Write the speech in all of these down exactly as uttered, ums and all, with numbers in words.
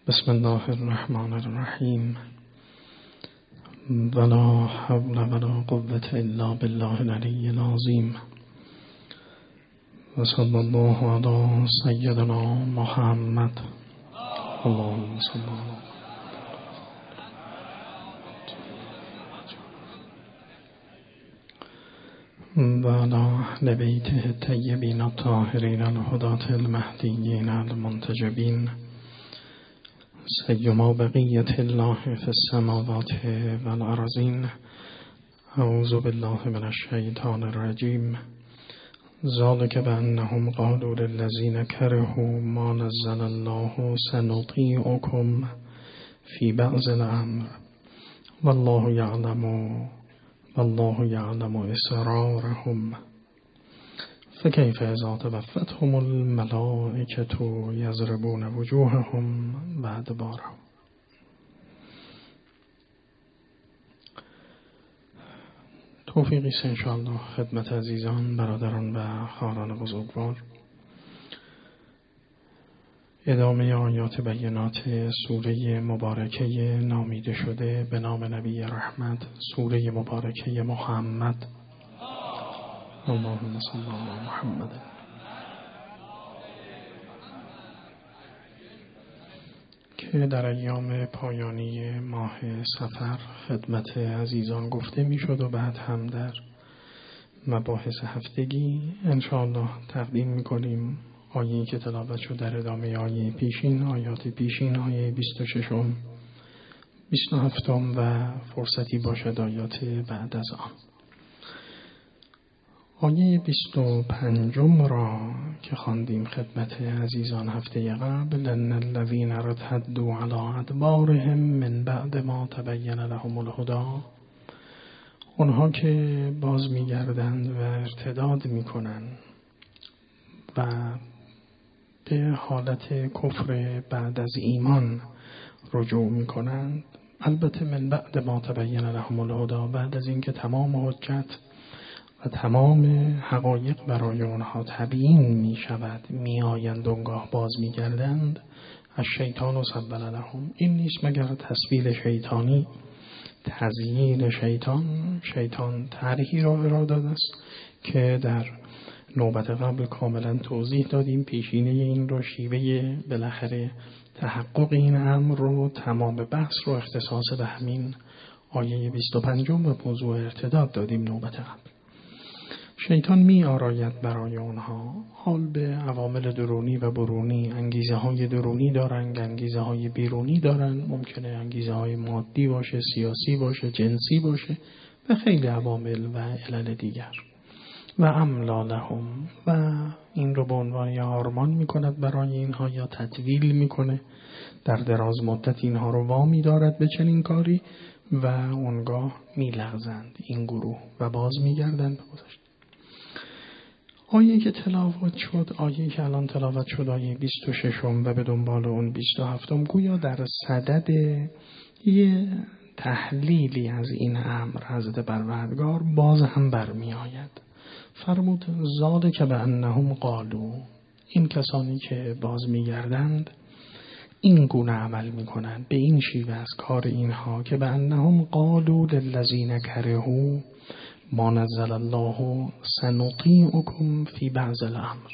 بسم الله الرحمن الرحیم. ولا حول ولا قوة الا بالله العلی العظیم. و صلی الله علی سیدنا محمد. اللهم صل علی و علی اهل بیته الطیبین الطاهرین الهداة المهدیین المنتجبین سیما بقیة الله فی السماوات والارضین. اعوذ بالله من الشیطان الرجیم. ذلک بأنهم قالوا للذین کرهوا ما نزل الله سنطیعکم فی بعض الامر والله یعلم والله یعلم اسرارهم فکیف اذا توفتهم الملائکة یضربون وجوههم و ادبارهم. توفیقی است انشاءالله خدمت عزیزان، برادران و خواهران بزرگوار. ادامه آیات بینات سوره مبارکه نامیده شده به نام نبی رحمت، سوره مبارکه محمد. اللهم صل علی محمد. که در ایام پایانی ماه صفر خدمت عزیزان گفته می شد و بعد هم در مباحث هفتگی انشاءالله تقدیم می کنیم آیه‌ای که تلاوت شد در ادامه آیه پیشین، آیات پیشین، آیه بیست و شش و بیست و هفت و فرصتی باشد آیات بعد از آن. آیه بیست و پنج را که خواندیم خدمت عزیزان هفته قبل، ان الذین ارتدوا علی ادبارهم من بعد ما تبین لهم الهدی، اونها که باز میگردند و ارتداد میکنند و به حالت کفر بعد از ایمان رجوع میکنند، البته من بعد ما تبین لهم الهدی، بعد از اینکه تمام حجت و تمام حقایق برای آنها تبیین می شود، می آیند اونگاه باز می گردند. از شیطان و سبل لهم، این نیست مگر تسبیل شیطانی، تزیین شیطان. شیطان طرحی را اراده است که در نوبت قبل کاملا توضیح دادیم. پیشینه این رو، شیوه بالاخره تحقق این امر رو، تمام بحث رو اختصاص به همین آیه بیست و پنج و موضوع ارتداد دادیم نوبت قبل. شیطان می آراید برای آنها، حال به عوامل درونی و برونی، انگیزه های درونی دارند، انگیزه های بیرونی دارند. ممکنه انگیزه های مادی باشه، سیاسی باشه، جنسی باشه و خیلی عوامل و علل دیگر. و املا لهم، و این رو به عنوان یا آرمان می کند برای اینها یا تطویل می کنه، در دراز مدت اینها رو وامی دارد به چنین کاری و اونگاه می لغزند این گروه و باز می گردند به گذشته. آیه که تلاوت شد، آیه که الان تلاوت شد، آیه بیست و شش و به دنبال اون بیست و هفت، گویا در صدد یه تحلیلی از این امر حضرت پروردگار باز هم برمی آید. فرمود ذالک بانهم قالوا، این کسانی که باز می گردند این گونه عمل می کنند، به این شیوه از کار اینها که بانهم قالوا للذین کرهوا ما نزل الله سنطیعکم فی بعض الامر.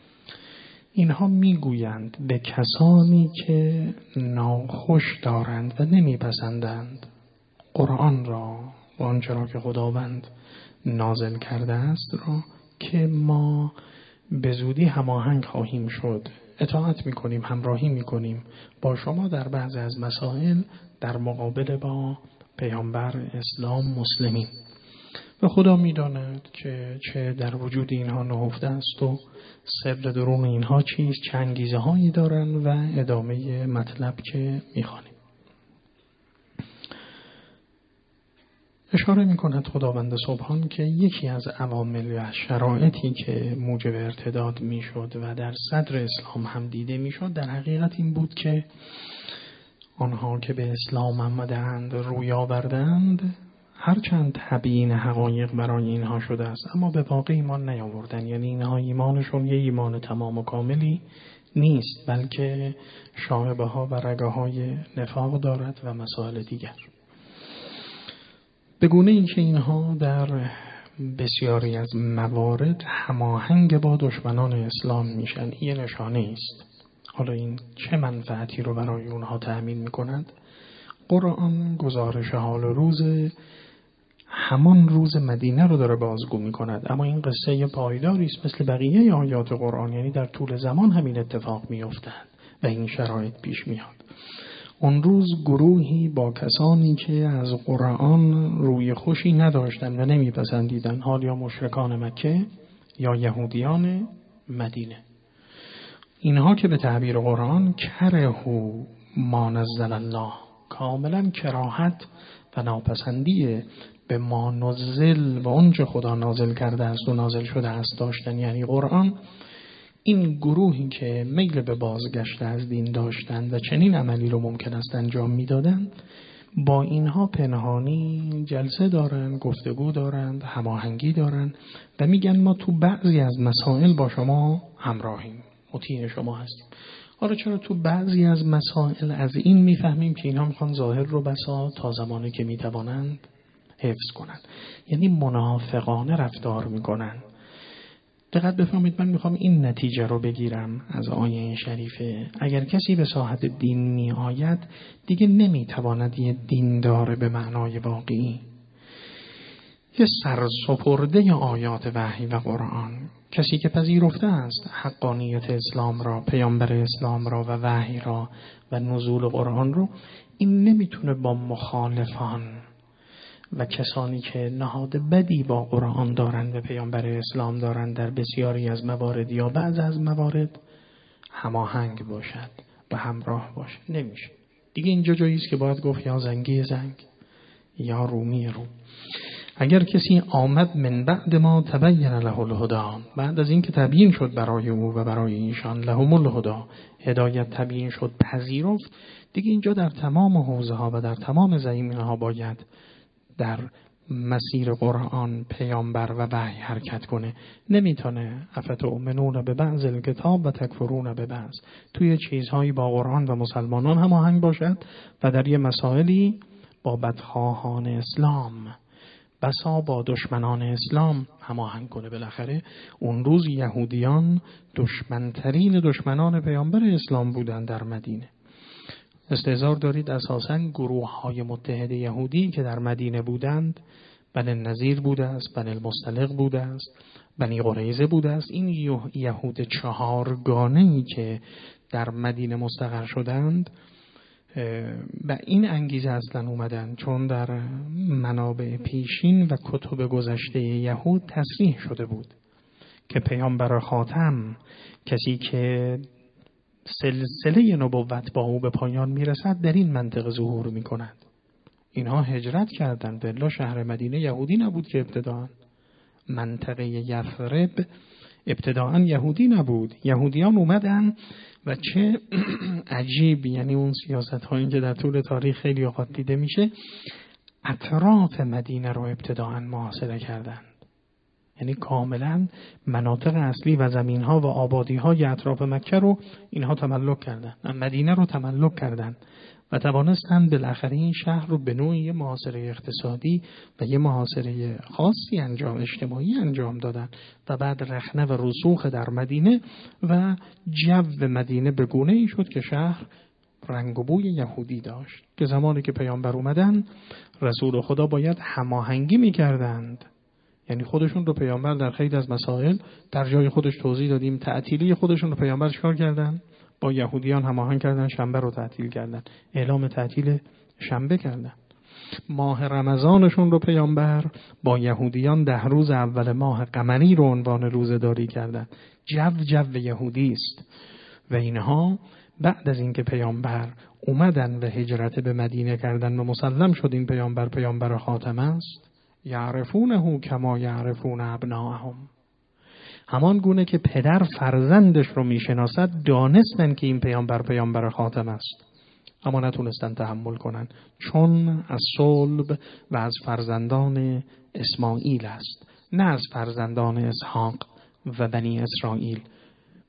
اینها میگویند به کسانی که ناخوش دارند و نمیپسندند قرآن را و آنچه را که خداوند نازل کرده است را، که ما به زودی هماهنگ خواهیم شد، اطاعت میکنیم، همراهی میکنیم با شما در بعض از مسائل در مقابل با پیامبر اسلام مسلمین. و خدا میداند که چه در وجود اینها نهفته است و سر درون اینها چیست، چه انگیزه هایی دارند و ادامه مطلب که میخوانیم. اشاره میکند خداوند سبحان که یکی از عوامل و شرایطی که موجب ارتداد میشد و در صدر اسلام هم دیده میشد، در حقیقت این بود که آنها که به اسلام آمدند، روی آوردند، هرچند تبیین حقایق برای اینها شده است اما به واقع ایمان نیاوردن. یعنی اینها ایمانشون یه ایمان تمام و کاملی نیست، بلکه شائبه ها و رگه های نفاق دارد و مسائل دیگر. به گونه ای که اینها در بسیاری از موارد هماهنگ با دشمنان اسلام میشن، این نشانه است. حالا این چه منفعتی رو برای اونها تأمین میکند؟ قرآن گزارش حال روز همان روز مدینه رو داره بازگو میکند، اما این قصه یه پایداری است مثل بقیه آیات قرآن، یعنی در طول زمان همین اتفاق میافتد و این شرایط پیش میاد. اون روز گروهی با کسانی که از قرآن روی خوشی نداشتند و نمیپسندیدند، حال یا مشرکان مکه یا یهودیان مدینه، اینها که به تعبیر قرآن کرهو ما نزل الله، کاملا کراهت و ناپسندی به ما نزل و اونچه خدا نازل کرده است و نازل شده است داشتن، یعنی قرآن. این گروهی که میل به بازگشت از دین داشتند و چنین عملی رو ممکن است انجام میدادند، با اینها پنهانی جلسه دارند، گفتگو دارند، هماهنگی دارند و میگن ما تو بعضی از مسائل با شما همراهیم، مطیع شما هستیم. حالا چرا تو بعضی از مسائل؟ از این میفهمیم که اینها میخوان ظاهر رو بسا تا زمانی که میتوانند حفظ کنند، یعنی منافقانه رفتار میکنند. دقت بفرمایید، من میخوام این نتیجه رو بگیرم از آیه شریفه: اگر کسی به ساحت دین می آید دیگه نمیتواند یه دیندار به معنای واقعی، یه سرسپرده آیات وحی و قرآن، کسی که پذیرفته است حقانیت اسلام را، پیامبر اسلام را و وحی را و نزول قرآن رو، این نمیتونه با مخالفان و کسانی که نهاد بدی با قرآن دارند و پیامبر اسلام دارند در بسیاری از موارد یا بعض از موارد هماهنگ باشد و همراه باشد. نمیشه دیگه. اینجا جایی است که باید گفت یا زنگی زنگ یا رومی رو. اگر کسی آمد من بعد ما تبین له الهدی، بعد از این که تبیین شد برای او و برای ایشان، لهم الهدی، هدایت تبیین شد، پذیرفت، دیگه اینجا در تمام حوزه ها و در تمام زمینه ها باید در مسیر قرآن، پیامبر و وحی حرکت کنه. نمیتونه افتؤمنون به بعض الکتاب و تکفرون به بعض، توی چیزهایی با قرآن و مسلمانان هماهنگ باشد و در یه مسائلی با بدخواهان اسلام، بسا با دشمنان اسلام هماهنگ کنه. بالاخره اون روز یهودیان دشمنترین دشمنان پیامبر اسلام بودن در مدینه. استحضار دارید اساساً گروه های متحد یهودی که در مدینه بودند، بنی النضیر بوده است، بنی المصطلق بوده است، بنی قریظه بوده است. این یهود چهارگانه‌ای که در مدینه مستقر شدند به این انگیزه اصلا اومدن، چون در منابع پیشین و کتب گذشته یهود تصریح شده بود که پیامبر خاتم، کسی که سلسله نبوت با او به پایان میرسد، در این منطقه ظهور میکند. اینها هجرت کردند، بلا شهر مدینه یهودی نبود که ابتداء، منطقه یثرب ابتداء یهودی نبود. یهودیان اومدن و چه عجیب، یعنی اون سیاست هایی که در طول تاریخ خیلی اوقات دیده میشه، اطراف مدینه رو ابتداء محاصره کردند. یعنی کاملا مناطق اصلی و زمین ها و آبادی های اطراف مکه رو اینها تملک کردند، مدینه رو تملک کردند و توانستند بالاخره این شهر رو به نوعی یه محاصره اقتصادی و یه محاصره خاصی انجام اجتماعی انجام دادن و بعد رخنه و رسوخ در مدینه و جو مدینه به گونه‌ای شد که شهر رنگ و بوی یهودی داشت که زمانی که پیامبر اومدن رسول خدا باید هماهنگی می‌کردند. یعنی خودشون رو پیامبر در خیلی از مسائل در جای خودش توضیح دادیم. تعطیلی خودشون رو پیامبر چیکار کردن؟ با یهودیان هماهنگ کردن، شنبه رو تعطیل کردن، اعلام تعطیل شنبه کردن. ماه رمضانشون رو پیامبر با یهودیان ده روز اول ماه قمری رو عنوان روزه‌داری کردن. جو جو یهودی است و اینها بعد از اینکه پیامبر اومدن و هجرت به مدینه کردن و مسلم شد این پیامبر پیامبر خاتم است، یعرفونه کما یعرفون ابناءهم، همان گونه که پدر فرزندش رو میشناسد دانستن که این پیامبر پیامبر خاتم است، اما نتونستن تحمل کنن، چون از صلب و از فرزندان اسماعیل است، نه از فرزندان اسحاق و بنی اسرائیل.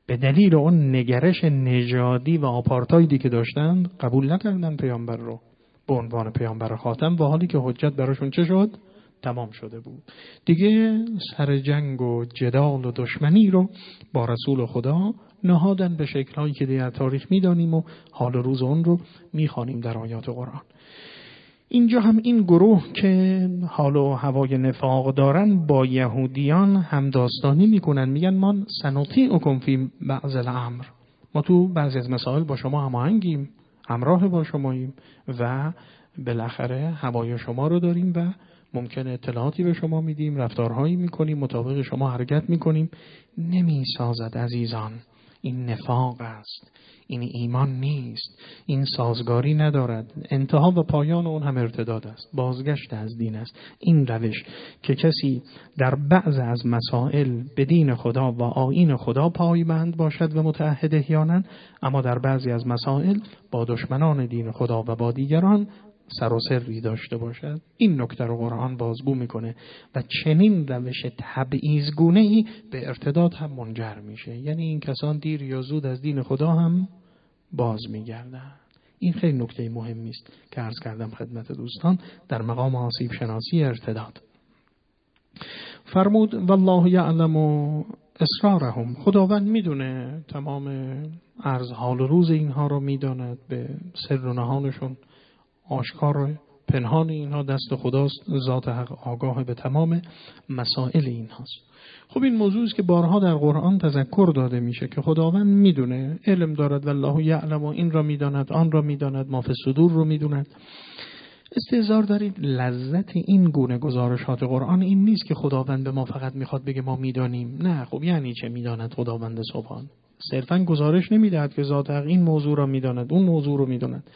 به دلیل اون نگرش نژادی و آپارتایدی که داشتند قبول نکردن پیامبر رو به عنوان پیامبر خاتم، و حالی که حجت براشون چه شد؟ تمام شده بود. دیگه سر جنگ و جدال و دشمنی رو با رسول خدا نهادن به شکل‌هایی که در تاریخ می‌دانیم و حال و روز اون رو می‌خوانیم در آیات قرآن. اینجا هم این گروه که حال و هوای نفاق دارن با یهودیان هم داستانی میکنن، میگن ما سنطیعکم فی بعض الامر، ما تو بعضی از مسائل با شما هماهنگیم، همراه با شماییم و بالاخره هوای شما رو داریم و ممکن اطلاعاتی به شما میدیم، رفتارهایی میکنیم، مطابق شما حرکت میکنیم. نمیسازد عزیزان، این نفاق است، این ایمان نیست، این سازگاری ندارد. انتها و پایان اون هم ارتداد است، بازگشت از دین است. این روش که کسی در بعض از مسائل به دین خدا و آیین خدا پایبند باشد و متعهد احیانا، اما در بعضی از مسائل با دشمنان دین خدا و با دیگران سر و سری داشته باشد، این نکته رو قرآن بازگو میکنه و چنین روش تبعیض‌گونه‌ای به ارتداد هم منجر میشه. یعنی این کسان دیر یا زود از دین خدا هم باز میگردن. این خیلی نکته مهمی است که عرض کردم خدمت دوستان در مقام آسیب شناسی ارتداد. فرمود والله یعلم اسرارهم، خداوند میدونه تمام عرض حال و روز اینها رو میداند، به سر و نهانشون آشکار پنهان اینها دست خداست، ذات حق آگاه به تمام مسائل اینهاست. خب این موضوعی است که بارها در قرآن تذکر داده میشه که خداوند میدونه، علم دارد، والله یعلم، این را میداند، آن را میداند، ما فی الصدور رو میدوند. استهزار دارید. لذت این گونه گزارشات قرآن این نیست که خداوند به ما فقط میخواد بگه ما میدانیم. نه، خب یعنی چه میداند خداوند سبحان؟ صرفا گزارش نمیدهد که ذات حق این موضوع را میداند، اون موضوع رو میداند،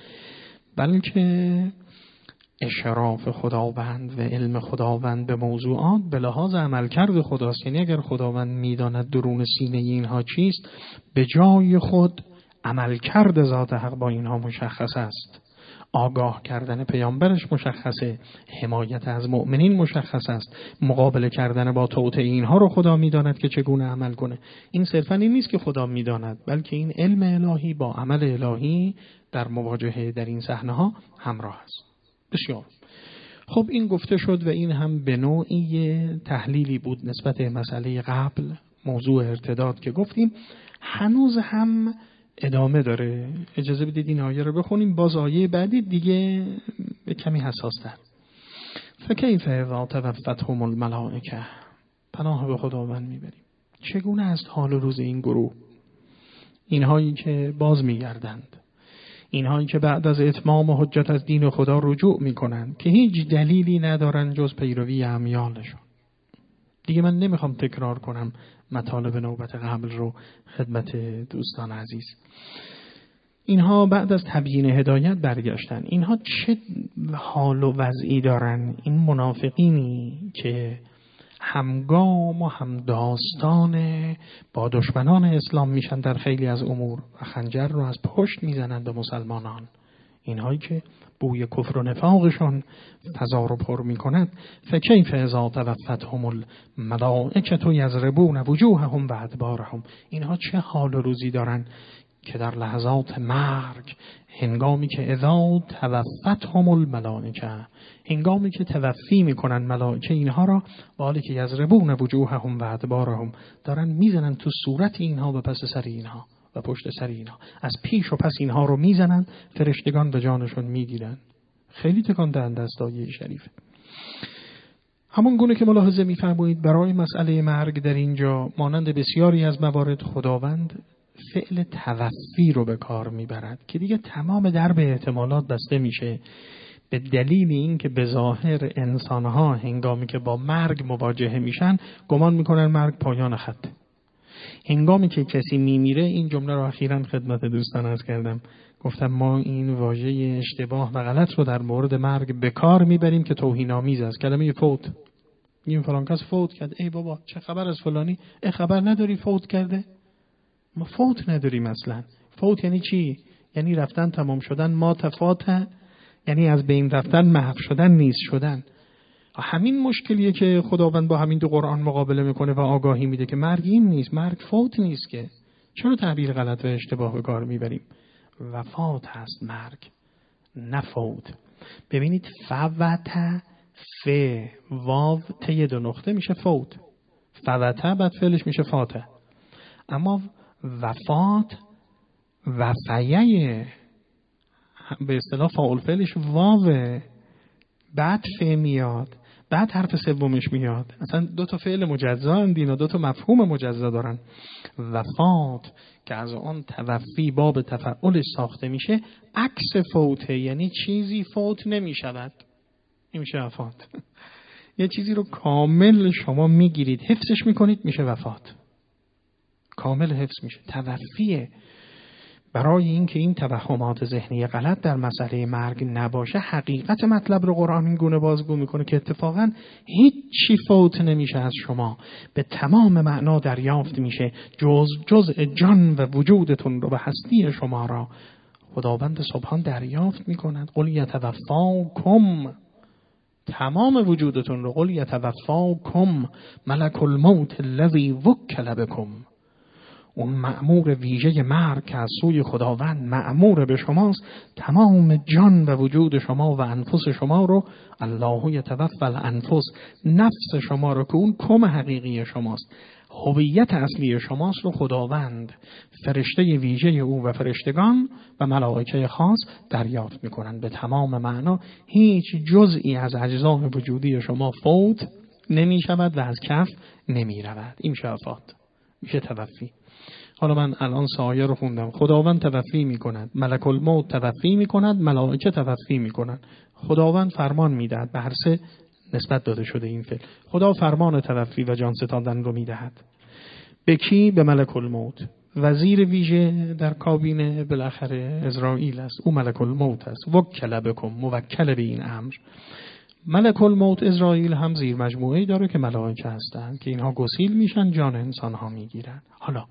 بلکه اشراف خداوند و علم خداوند به موضوعات به لحاظ عملکرد خداست. یعنی اگر خداوند میداند درون سینه اینها چیست، به جای خود عملکرد ذات حق با اینها مشخص است، آگاه کردن پیامبرش مشخصه، حمایت از مؤمنین مشخص است، مقابله کردن با توطئه اینها رو خدا میداند که چگونه عمل کنه. این صرفا این نیست که خدا میداند، بلکه این علم الهی با عمل الهی در مواجهه در این صحنه ها همراه است. بسیار خب، این گفته شد و این هم به نوعی تحلیلی بود نسبت مسئله قبل، موضوع ارتداد که گفتیم. هنوز هم ادامه داره. اجازه بدید این آیه رو بخونیم، باز آیه بعدی دیگه به کمی حساس تر. فکیف اذا توفتهم الملائکه، پناه به خداوند میبریم. چگونه است حال و روز این گروه، اینهایی که باز میگردند، اینهایی که بعد از اتمام حجت از دین خدا رجوع میکنند، که هیچ دلیلی ندارن جز پیروی امیالشون. دیگه من نمیخوام تکرار کنم مطالب نوبت قبل رو خدمت دوستان عزیز. اینها بعد از تبیین هدایت برگشتن. اینها چه حال و وضعی دارن؟ این منافقینی که همگام و همداستان با دشمنان اسلام میشن در خیلی از امور و خنجر رو از پشت میزنند به مسلمانان، اینهایی که بوی کفر و نفاقشان فضا رو پر میکند. فکیف اذا توفتهم الملائکه یضربون وجوههم و ادبارهم، اینها چه حال و روزی دارن که در لحظات مرگ، هنگامی که اذا توفتهم الملائکه، هنگامی که توفی میکنن ملائکه اینها را، با حالی که یضربون وجوههم و ادبارهم، دارن میزنن تو صورت اینها و پس سر اینها و پشت سر اینها، از پیش و پس اینها رو میزنن، فرشتگان به جانشون میگیرن. خیلی تکان دهنده است آیه شریف. همون گونه که ملاحظه میفرمایید برای مسئله مرگ در اینجا مانند بسیاری از موارد خداوند فعل توفی رو به کار میبرد که دیگه تمام درب احتمالات بسته میشه، به دلیل این که به ظاهر انسانها هنگامی که با مرگ مواجهه میشن گمان میکنن مرگ پایان خط. هنگامی که کسی میمیره، این جمله رو اخیراً خدمت دوستان عرض کردم، گفتم ما این واژه اشتباه و غلط رو در مورد مرگ به کار میبریم که توهین‌آمیز است. کلمه فوت، این فلان کس فوت کرد، ای بابا چه خبر از فلانی؟ ای خبر نداری فوت کرده؟ ما فوت نداریم اصلا. فوت یعنی چی؟ یعنی رفتن، تمام شدن. ما تفاته یعنی از بین رفتن، محو شدن، نیست شدن. همین مشکلیه که خداوند با همین دو قرآن مقابله میکنه و آگاهی میده که مرگ این نیست، مرگ فوت نیست، که چرا تعبیر غلط و اشتباه به کار میبریم؟ وفات هست مرگ، نه فوت. ببینید فوت ف واو ته دو نقطه میشه فوت، فوت بعد فعلش میشه فاته. اما وفات وفیه به اصطلاح فاعل فعلش واوه، بعد ف میاد، بعد حرف سومش میاد. اصلا دو تا فعل مجزا هستند اینا، دو تا مفهوم مجزا دارن. وفات که از آن توفی باب تفعلش ساخته میشه، عکس فوته، یعنی چیزی فوت نمیشود، این میشه وفات. یه چیزی رو کامل شما میگیرید حفظش میکنید میشه وفات، کامل حفظ میشه. توفیه برای اینکه این توهمات ذهنی غلط در مسئله مرگ نباشه، حقیقت مطلب رو قرآن این گونه بازگو میکنه که اتفاقا هیچ چی فوت نمیشه از شما، به تمام معنا دریافت میشه. جز جزء جان و وجودتون رو و هستی شما را خداوند سبحان دریافت میکند. قل یتوفاکم، تمام وجودتون رو. قل یتوفاکم ملک الموت الذی وکل بکم، اون مأمور ویژه مرگ که از سوی خداوند مأمور به شماست، تمام جان و وجود شما و انفس شما رو، الله یتوفی الانفس، نفس شما رو که اون کم حقیقی شماست، هویت اصلی شماست رو خداوند، فرشته ویژه او و فرشتگان و ملائکه خاص دریافت میکنن. به تمام معنا هیچ جزئی از اجزای وجودی شما فوت نمی شود و از کف نمی رود. این میشه وفات، میشه توفی. حالا من الان سایه رو خوندم. خداوند توفی میکند، ملک الموت توفی میکند، ملائکه توفی میکنند. خداوند فرمان میدهد، به هر سه نسبت داده شده این فعل. خدا فرمان توفی و جان ستاندن رو میدهد. به کی؟ به ملک الموت. وزیر ویژه در کابینه بالاخره اسرائیل است، او ملک الموت است. وکل بکم، موکل به این امر. ملک الموت اسرائیل هم زیر مجموعه‌ای داره که ملائکه هستند که اینها گسیل میشن، جان انسان ها میگیرن. حالا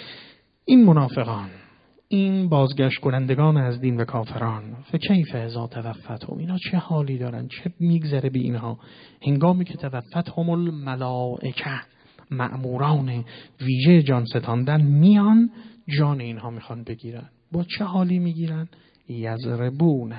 این منافقان، این بازگشت کنندگان از دین و کافران، فکیف اذا توفتهم، اینا چه حالی دارن، چه میگذره به اینها هنگامی که توفتهم الملائکه، مأموران ویژه جان ستاندن میان جان اینها میخوان بگیرن. با چه حالی میگیرن؟ یضربون،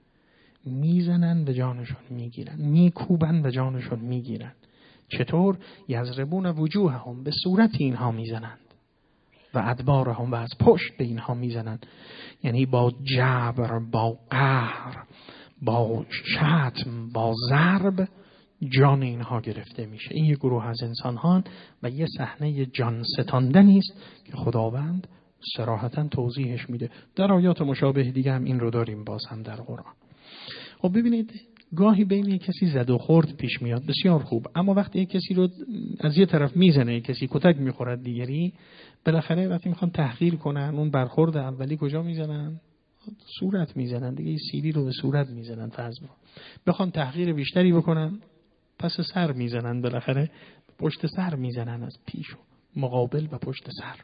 میزنن به جانشون میگیرن، میکوبن به جانشون میگیرن. چطور؟ یضربون وجوههم، به صورت اینها میزنند، و ادبارهم، و از پشت به اینها میزنند. یعنی با جبر، با قهر، با شتم، با ضرب جان اینها گرفته میشه. این یک گروه از انسان‌ها و یه صحنه جان ستاندنی است که خداوند صراحتاً توضیحش میده. در آیات مشابه دیگه هم این رو داریم باز هم در قرآن. خب ببینید، گاهی بین یک کسی زد و خورد پیش میاد، بسیار خوب. اما وقتی یک کسی رو از یه طرف میزنه، یک کسی کتک میخورد دیگری، بالاخره وقتی میخوان تحقیر کنن، اون برخورد اولی کجا میزنن؟ صورت میزنن دیگه. سیلی رو به صورت میزنن. فرض بکن بخوان تحقیر بیشتری بکنن، پس سر میزنن، بالاخره پشت سر میزنن، از پیش و مقابل و پشت سر.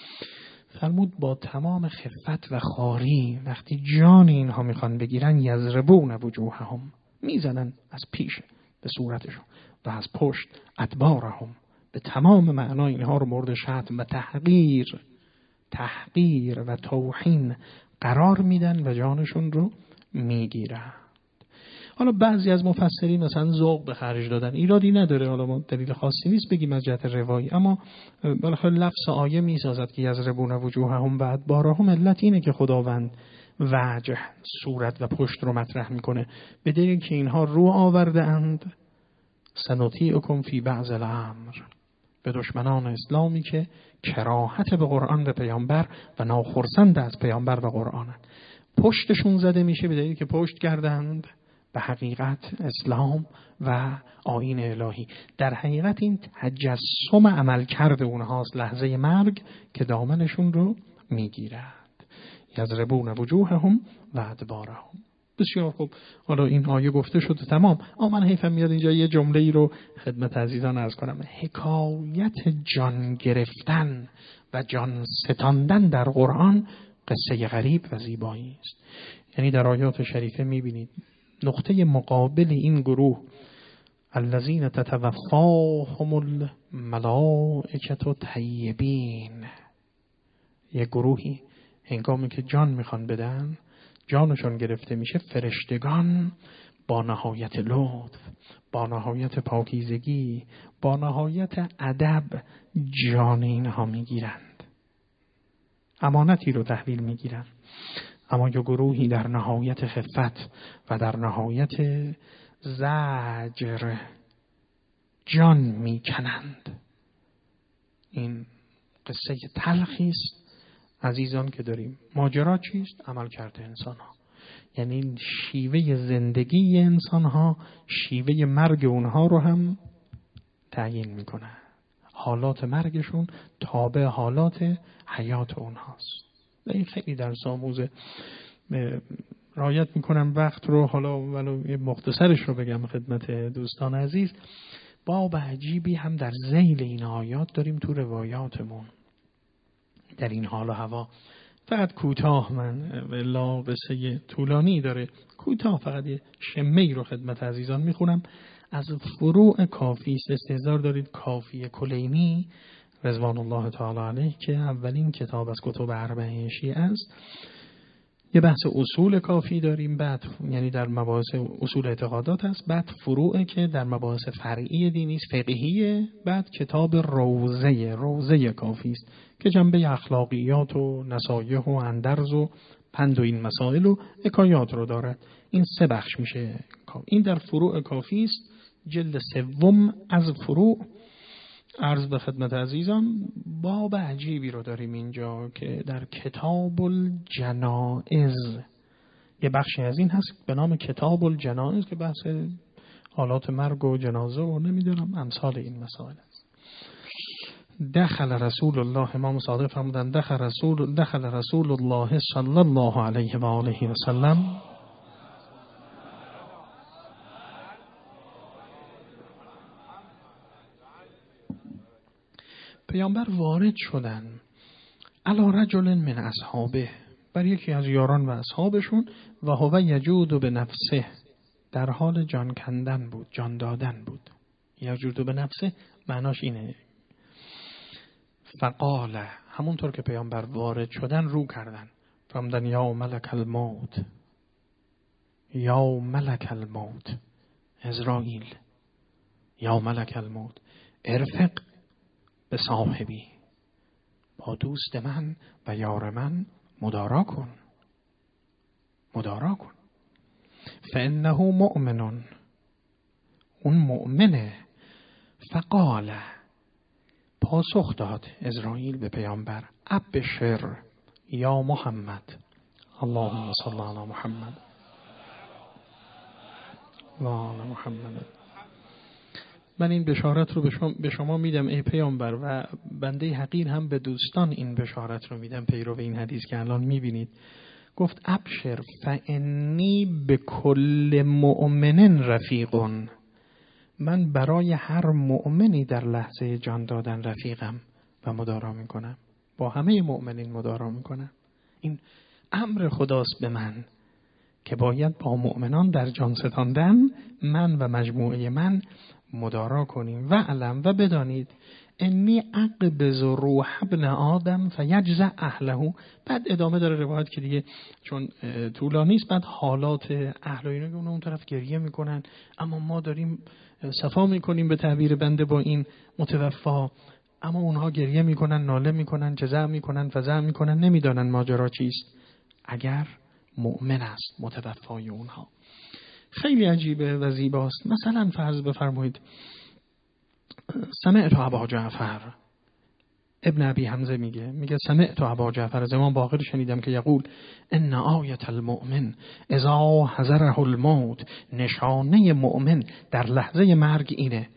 فرمود با تمام خفت و خاری وقتی جان اینها میخوان بگیرن، یضربون وجوههم، میزنن از پیش به صورتشون و از پشت ادبارهم، به تمام معنا اینها رو مورد شتم و تحقیر تحقیر و توهین قرار میدن و جانشون رو میگیرن. حالا بعضی از مفسرین مثلا ذوق به خرج دادن، ایرادی نداره، حالا ما دلیل خاصی نیست بگیم از جهت روایی، اما بالاخره لفظ آیه میسازد که یضربون وجوههم و ادبارهم. علت اینه که خداوند وجه، صورت و پشت رو مطرح میکنه، به دلیل که اینها رو آورده اند سنطیعکم فی بعض الامر، به دشمنان اسلامی که کراهت به قرآن و پیامبر و ناخرسند از پیامبر و قرآن، پشتشون زده میشه به دلیل که پشت کردند به حقیقت اسلام و آیین الهی. در حقیقت این تجسم عمل کرده اونهاست لحظه مرگ که دامنشون رو میگیرد. یضربون وجوههم و ادبارهم. بسیار خوب. حالا این آیه گفته شد تمام. اما من حیفم میاد اینجا یه جمله ای رو خدمت عزیزان عرض کنم. حکایت جان گرفتن و جان ستاندن در قرآن قصه غریب و زیبایی است. یعنی در آیات شریفه میبینید نقطه مقابل این گروه، الذین تتوفاهم الملائکة طیبین، یک گروهی هنگامی که جان میخوان بدن، جانشون گرفته میشه، فرشتگان با نهایت لطف، با نهایت پاکیزگی، با نهایت ادب جان اینها میگیرند، امانتی رو تحویل میگیرند. اما یه گروهی در نهایت خفت و در نهایت زجر جان میکنند. این قصه تلخی است عزیزان که داریم. ماجرا چیست؟ عمل کرده انسان ها، یعنی شیوه زندگی انسان ها شیوه مرگ اونها رو هم تعیین میکنه. حالات مرگشون تابع حالات حیات اونهاست. این خیلی درس آموزه. رعایت میکنم وقت رو، حالا ولو مختصرش رو بگم خدمت دوستان عزیز. باب عجیبی هم در ذیل این آیات داریم تو روایاتمون در این حال و هوا. فقط کوتاه، من والله قصه طولانی داره، کوتاه فقط یه شمه‌ای رو خدمت عزیزان میخونم از فروع کافی. استحضار دارید کافی کلینی رضوان الله تعالی علیه که اولین کتاب از کتب اربعین شیعه است. یه بحث اصول کافی داریم، بعد یعنی در مباحث اصول اعتقادات است، بعد فروع که در مباحث فرعی دینی است، فقهیه، بعد کتاب روضه روضه کافی است که جنبه اخلاقیات و نصایح و اندرز و پند و این مسائل و حکایات رو دارد. این سه بخش میشه. این در فروع کافی است، جلد سوم از فروع. عرض به خدمت عزیزان باب عجیبی رو داریم اینجا که در کتاب الجنائز یه بخشی از این هست به نام کتاب الجنائز که بحث حالات مرگ و جنازه و نمیدونم امثال این مسائل است. دخل رسول الله، امام صادق فرمودند دخل رسول دخل رسول الله صلی الله علیه و آله و سلم پیامبر وارد شدن علی رجل من اصحابه، بر یکی از یاران و اصحابشون، و هو یجود به نفسه، در حال جان کندن بود، جان دادن بود. یجود به نفسه معناش اینه. فقال، همونطور که پیامبر وارد شدن رو کردن، فرمودن یا ملک الموت، یا ملک الموت عزرائیل، یا ملک الموت ارفق به صاحبی، با دوست من و یار من مدارا کن، مدارا کن. فانه مؤمن، اون مؤمنه. فقال، پاسخ داد اسرائیل به پیامبر ابشر یا محمد، اللهم صل علی محمد و علی محمد. من این بشارت رو به شما میدم ای پیامبر، و بنده حقیر هم به دوستان این بشارت رو میدم پیرو این حدیث که الان میبینید. گفت ابشر فانی بكل مؤمن رفیقون، من برای هر مؤمنی در لحظه جان دادن رفیقم و مدارا میکنم، با همه مؤمنین مدارا میکنم. این امر خداست به من که باید با مؤمنان در جان ستاندن من و مجموعه من مدارا کنیم. و علم و بدانید انی اقبض روح ابن آدم فیجزع اهله. بعد ادامه داره روایت که دیگه چون طولانی است، بعد حالات اهل اینا که اون طرف گریه میکنن، اما ما داریم صفا میکنیم به تعبیر بنده با این متوفا، اما اونها گریه میکنن، ناله میکنن، جزع میکنن، فزع میکنن، نمیدانن ماجرا چیست اگر مؤمن است متوفای اونها. خیلی عجیبه و زیباست. مثلا فرض بفرمایید سمعت ابا جعفر، ابن ابی حمزه میگه میگه سمعت ابا جعفر از امام باقر شنیدم که یقول ان آیت المؤمن اذا حضره الموت، نشانه مؤمن در لحظه مرگ اینه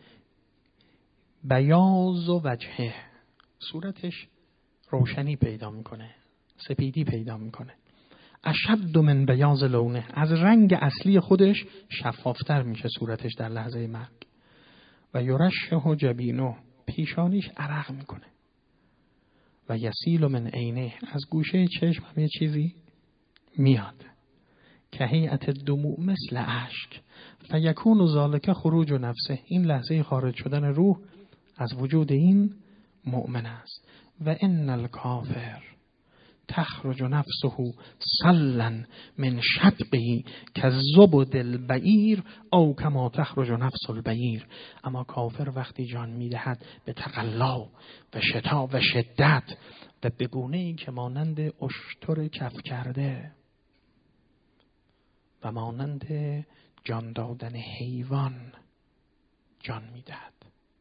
بیاض و وجهه، صورتش روشنی پیدا میکنه، سپیدی پیدا میکنه، اشد من بیاض لونه، از رنگ اصلی خودش شفافتر میشه صورتش در لحظه مرگ، و یرشه جبینه، پیشانیش عرق میکنه، و یسیل من عینه، از گوشه چشم هم یه چیزی میاد، که هیئت الدموع مثل اشک، فیکون ذالک خروج نفسه، این لحظه خارج شدن روح از وجود این مؤمن است. و ان الکافر تخرج نفسه سلا من شدقه کالزبد البعیر او کما تخرج نفس البعیر. اما کافر وقتی جان میدهد به تقلا و شتا و شدت و به گونه‌ای که مانند اشتر کف کرده و مانند جان دادن حیوان جان میدهد.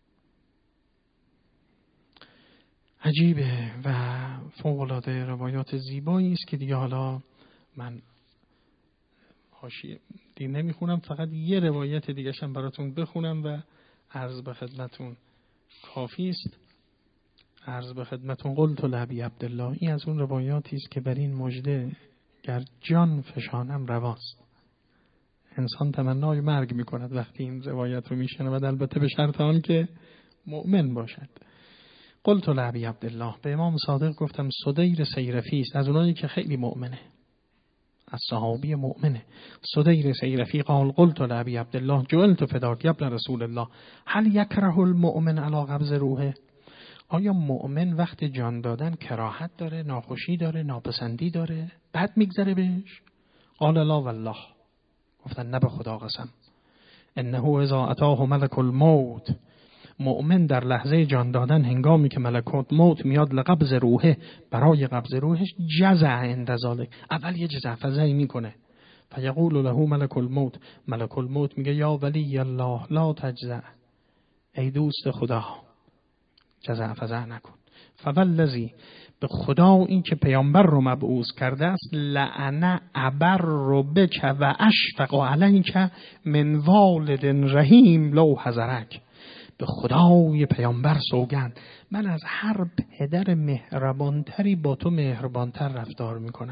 عجیبه و فوق‌العاده روایات زیبایی است که دیگه حالا من حاشیه دیگه نمیخونم، فقط یه روایت دیگه شم براتون بخونم و عرض به خدمتون کافی است. عرض به خدمتون قلت لابی عبدالله، این از اون روایاتی است که بر این مژده گر جان فشانم رواست. انسان تمنای مرگ میکند وقتی این روایت رو میشنود، البته به شرط آن که مؤمن باشد. قلت لابی عبدالله، به امام صادق گفتم سدیر سیرفی است، از اونایی که خیلی مؤمنه، از صحابی مؤمنه. سدیر سیرفی قال قلت لابی عبدالله جعلت فداک یا ابن رسول الله هل یکره المؤمن علی قبض روحه؟ آیا مؤمن وقت جان دادن کراهت داره، ناخوشی داره، ناپسندی داره، بد میگذره بهش؟ قال لا والله، گفتن نه به خدا قسم. انه اذا اتاه ملک الموت، مؤمن در لحظه جان دادن هنگامی که ملکوت موت میاد لقبض روحه، برای قبض روحش، جزع عند ذلک، اول یه جزع فزعی میکنه. فیقول له ملک الموت، ملک الموت میگه یا ولی الله لا تجزع، ای دوست خدا جزع فزع نکن. فوالذی، به خدا این که پیامبر رو مبعوث کرده است، لعنه ابر بک و اشفق علیک من والد رحیم لو حضرک. به خدای پیامبر سوگند من از هر پدر مهربانتری با تو مهربانتر رفتار میکنم.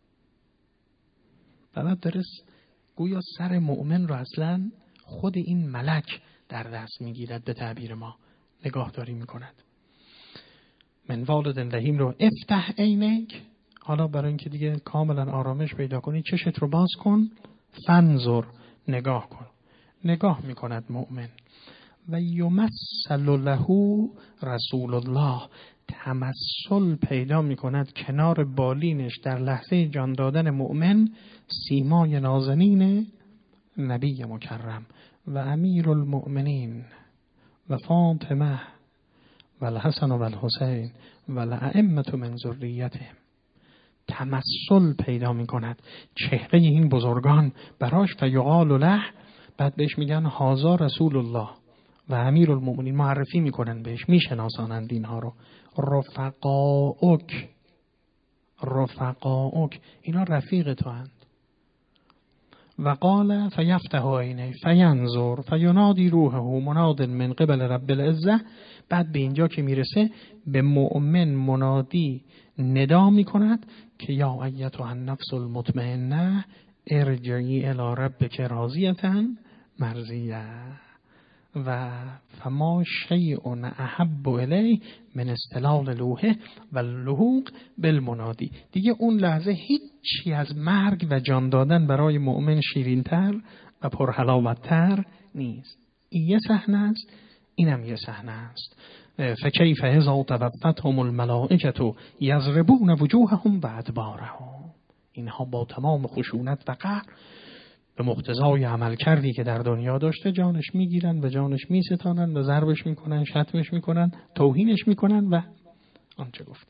بعد درست گویا سر مؤمن رو اصلا خود این ملک در دست میگیرد، به تعبیر ما نگاهداری میکند. من والد رحیم رو افتح عینک، حالا برای اینکه دیگه کاملا آرامش پیدا کنی چشت رو باز کن، فنظر، نگاه کن. نگاه میکند مؤمن. و یمثل له رسول الله، تمثل پیدا میکند کنار بالینش در لحظه جان دادن مؤمن سیمای نازنین نبی مکرم و امیر المؤمنین و فاطمه و الحسن و الحسین و الائمه من ذریته. تمثل پیدا میکند چهره این بزرگان براش. فیقال له، بعد بهش میگن هذا رسول الله و امیر المؤمنین، معرفی میکنن بهش، میشناسانند اینها رو. رفقاؤک، رفقاؤک، اینا رفیق تو هند. و قال فیفتح عینه فینظر فینادی روحه مناد من قبل رب العزه. بعد به اینجا که میرسه به مؤمن منادی ندا میکند که یا ایتها النفس المطمئنه ارجعی الی ربک راضیه مرضیه و فما شیء احب الی من استلال لوحه و لحوق بالمنادی. دیگه اون لحظه هیچی از مرگ و جان دادن برای مؤمن شیرین‌تر و پرحلاوت‌تر نیست. این یه صحنه است، اینم یه صحنه است. فکیف اذا توفتهم الملائکه یضربون وجوههم و ادبارهم. اینها با تمام خشونت و قهر به مقتضای عمل کردی که در دنیا داشته جانش میگیرن و جانش میستانن و ضربش میکنن، شتمش میکنن، توهینش میکنن و آنچه گفت.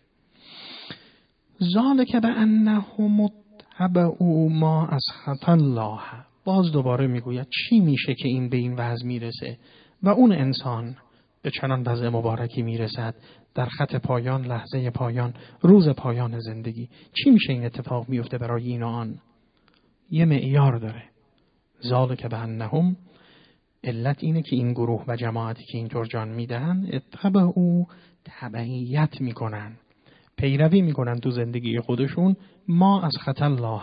ذالک بانهم اتبعوا ما اسخط الله. باز دوباره میگوید چی میشه که این به این وضع میرسه و اون انسان به چنان وضع مبارکی میرسد در خط پایان، لحظه پایان، روز پایان زندگی. چی میشه این اتفاق میفته برای این و آن؟ یه معیار داره. ذالک بانهم، علت اینه که این گروه و جماعتی که اینطور جان میدهن اتبعوا، تبعیت میکنن، پیروی میکنن تو زندگی خودشون، ما از خط الله،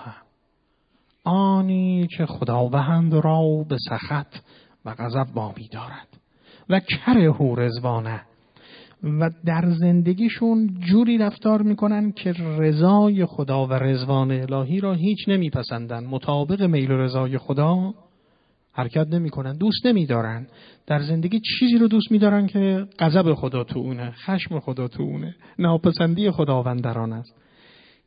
آنی که خداوند را به سخط و غضب وامی دارد و کرهوا رضوانه، و در زندگیشون جوری رفتار میکنن که رضای خدا و رضوان الهی را هیچ نمیپسندن، مطابق میل و رضای خدا حرکت نمیکنن، دوست نمیدارن. در زندگی چیزی رو دوست میدارن که غضب خدا تو اونه، خشم خدا تو اونه، ناپسندی خداوند در آن است.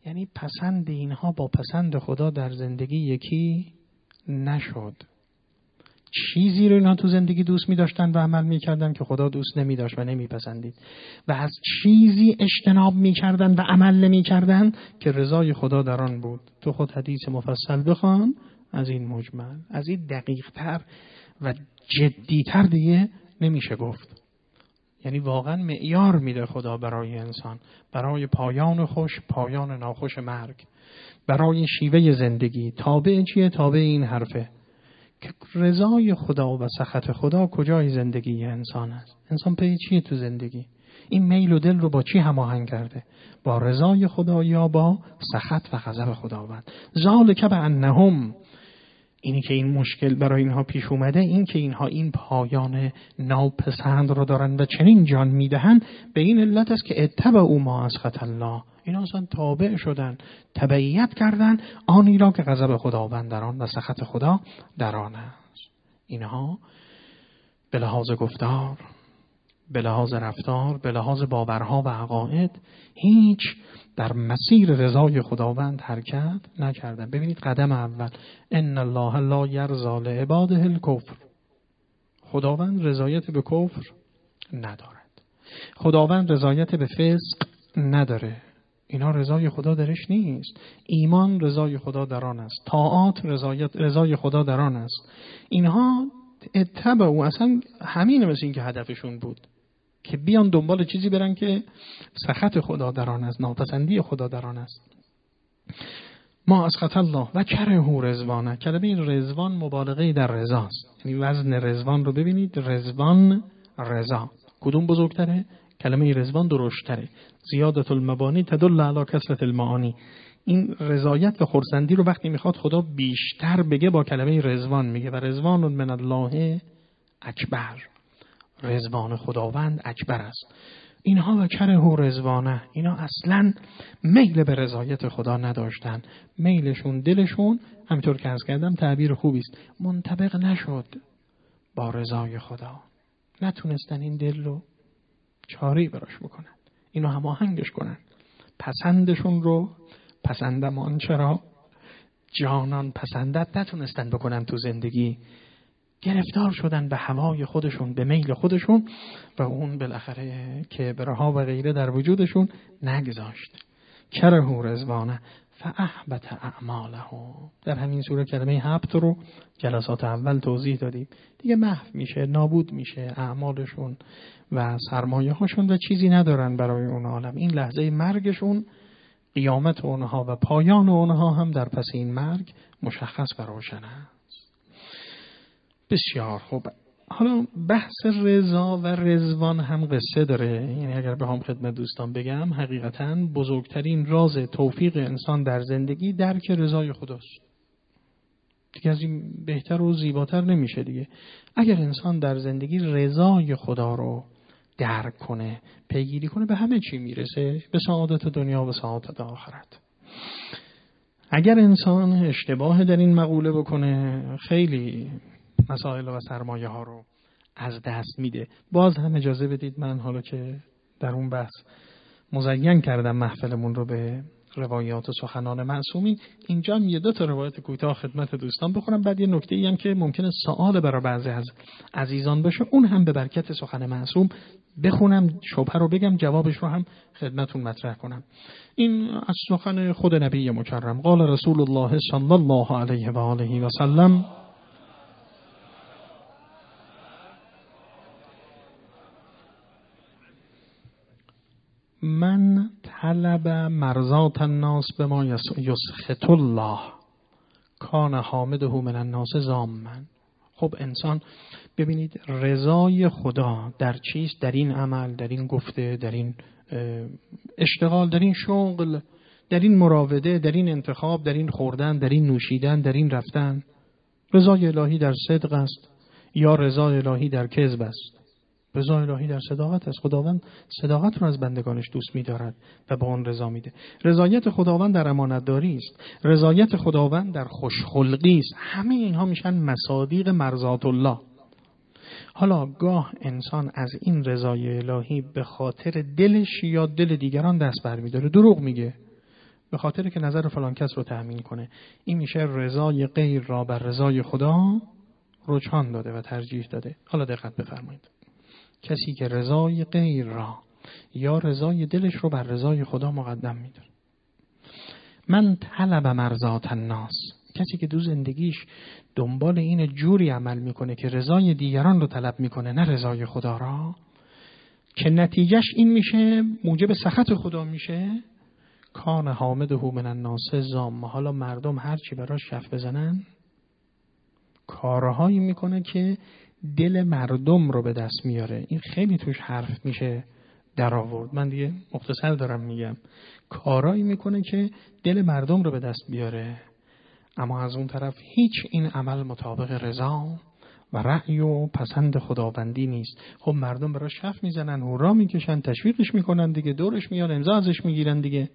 یعنی پسند اینها با پسند خدا در زندگی یکی نشد. چیزی رو اینها تو زندگی دوست می داشتن و عمل می کردن که خدا دوست نمی داشت و نمی پسندید، و از چیزی اجتناب می کردن و عمل نمی کردن که رضای خدا در آن بود. تو خود حدیث مفصل بخوان، از این مجمل، از این دقیق تر و جدی تر دیگه نمیشه گفت. یعنی واقعا معیار میده خدا برای انسان، برای پایان خوش، پایان ناخوش مرگ، برای شیوه زندگی. تابع چیه؟ تابع این حرفه که رضای خدا و سخط خدا کجای زندگی انسان است. انسان پی چیه تو زندگی؟ این میل و دل رو با چی هماهنگ کرده؟ با رضای خدا یا با سخط و غضب خداوند؟ ذالک بانهم، اینی که این مشکل برای اینها پیش اومده، این که اینها این پایان ناپسند رو دارن و چنین جان میدهن، به این علت است که اتبعوا ما اسخط الله، اینا اصلا تابع شدن، تبعیت کردن آنی را که غضب خداوند در آن و سخط خدا در آن است. اینها به لحاظ گفتار، به لحاظ رفتار، به لحاظ باورها و عقاید هیچ در مسیر رضای خداوند حرکت نکردن. ببینید قدم اول، ان الله لا یرضی لعباده الکفر، خداوند رضایت به کفر ندارد، خداوند رضایت به فسق نداره، اینا رضای خدا درش نیست. ایمان رضای خدا در آن است، طاعات رضایت رضای خدا در آن است. اینها اتبعوا، اصلا همین مثل این که هدفشون بود که بیان دنبال چیزی برن که سخط خدا در آن است، ناپسندی خدا در آن است. ما اسخط الله و کرهوا رضوانه، کلمه این رضوان مبالغه در رضاست، یعنی وزن رضوان رو ببینید، رضوان رضا کدوم بزرگتره؟ کلمه رضوان درشتره. زیادت المبانی تدل علی کثرت المعانی، این رضایت و خرسندی رو وقتی میخواد خدا بیشتر بگه با کلمه رضوان میگه، و رضوان من الله اکبر، رضوان خداوند اکبر است. اینها و کرهوا رضوانه، اینا اصلا میل به رضایت خدا نداشتن، میلشون، دلشون، همینطور که عرض کردم تعبیر خوبی است، منطبق نشد با رضای خدا. نتونستن این دل رو چاری براش بکنن، اینو هماهنگش کنن، پسندشون رو پسندمان چرا جانان پسندت نتونستن بکنن تو زندگی، گرفتار شدن به هوای خودشون، به میل خودشون، و اون بالاخره کبرها و غیره در وجودشون نگذاشت. کرهوا رضوانه فاحبط اعمالهم، در همین سوره کلمه حبط رو جلسات اول توضیح دادیم دیگه، محو میشه، نابود میشه اعمالشون و سرمایه هاشون و چیزی ندارن برای اون عالم. این لحظه مرگشون، قیامت اونها و پایان اونها هم در پس این مرگ مشخص و روشن است. بسیار خوب. حالا بحث رضا و رضوان هم قصه داره، یعنی اگر بخوام خدمت دوستان بگم، حقیقتاً بزرگترین راز توفیق انسان در زندگی درک رضای خداست. دیگه از این بهتر و زیباتر نمیشه دیگه. اگر انسان در زندگی رضای خدا رو درک کنه، پیگیری کنه، به همه چی میرسه، به سعادت دنیا و سعادت آخرت. اگر انسان اشتباه در این مقوله بکنه، خیلی مسائل و سرمایه ها رو از دست میده. باز هم اجازه بدید من حالا که در اون بحث مزین کردم محفلمون رو به روایات و سخنان معصومین، اینجا هم یه دو تا روایت کوتاه خدمت دوستان بخونم، بعد یه نکته‌ای هم که ممکنه سوال برای بعضی از عزیزان باشه، اون هم به برکت سخن معصوم بخونم، شبهه رو بگم، جوابش رو هم خدمتون مطرح کنم. این از سخن خود نبی مکرم، قال رسول الله صلی الله علیه و آله و سلم: من طلب مرضات الناس بما یسخط الله کان حامده من الناس ضامن. خب انسان ببینید رضای خدا در چیست؟ در این عمل، در این گفته، در این اشتغال، در این شغل، در این مراوده، در این انتخاب، در این خوردن، در این نوشیدن، در این رفتن. رضای الهی در صدق است یا رضای الهی در کذب است؟ رضای الهی در صداقت است. خداوند صداقت رو از بندگانش دوست می‌دارد و با آن رضا میده. رضایت خداوند در امانتداری است، رضایت خداوند در خوشخلقی است. همه اینها میشن مصادیق مرضات الله. حالا گاه انسان از این رضای الهی به خاطر دلش یا دل دیگران دست برمی‌داره، دروغ میگه، به خاطر که نظر فلان کس رو تأمین کنه. این میشه رضای غیر را بر رضای خدا رجحان داده و ترجیح داده. حالا دقت بفرمایید، کسی که رضای غیر را یا رضای دلش رو بر رضای خدا مقدم میداره. من طلب مرضات الناس، کسی که دو زندگیش دنبال این جوری عمل میکنه که رضای دیگران رو طلب میکنه نه رضای خدا را، که نتیجهش این میشه موجب سخط خدا میشه، کان حامده من الناس زام. حالا مردم هر چی براش کف بزنن کارهایی میکنه که دل مردم رو به دست میاره. این خیلی توش حرف میشه در آورد، من دیگه مختصر دارم میگم. کارهایی میکنه که دل مردم رو به دست بیاره، اما از اون طرف هیچ این عمل مطابق رضا و رأی و پسند خداوندی نیست. خب مردم براش کف میزنن، هورا میکشن، تشویقش میکنن دیگه، دورش میان، امضا ازش میگیرن دیگه.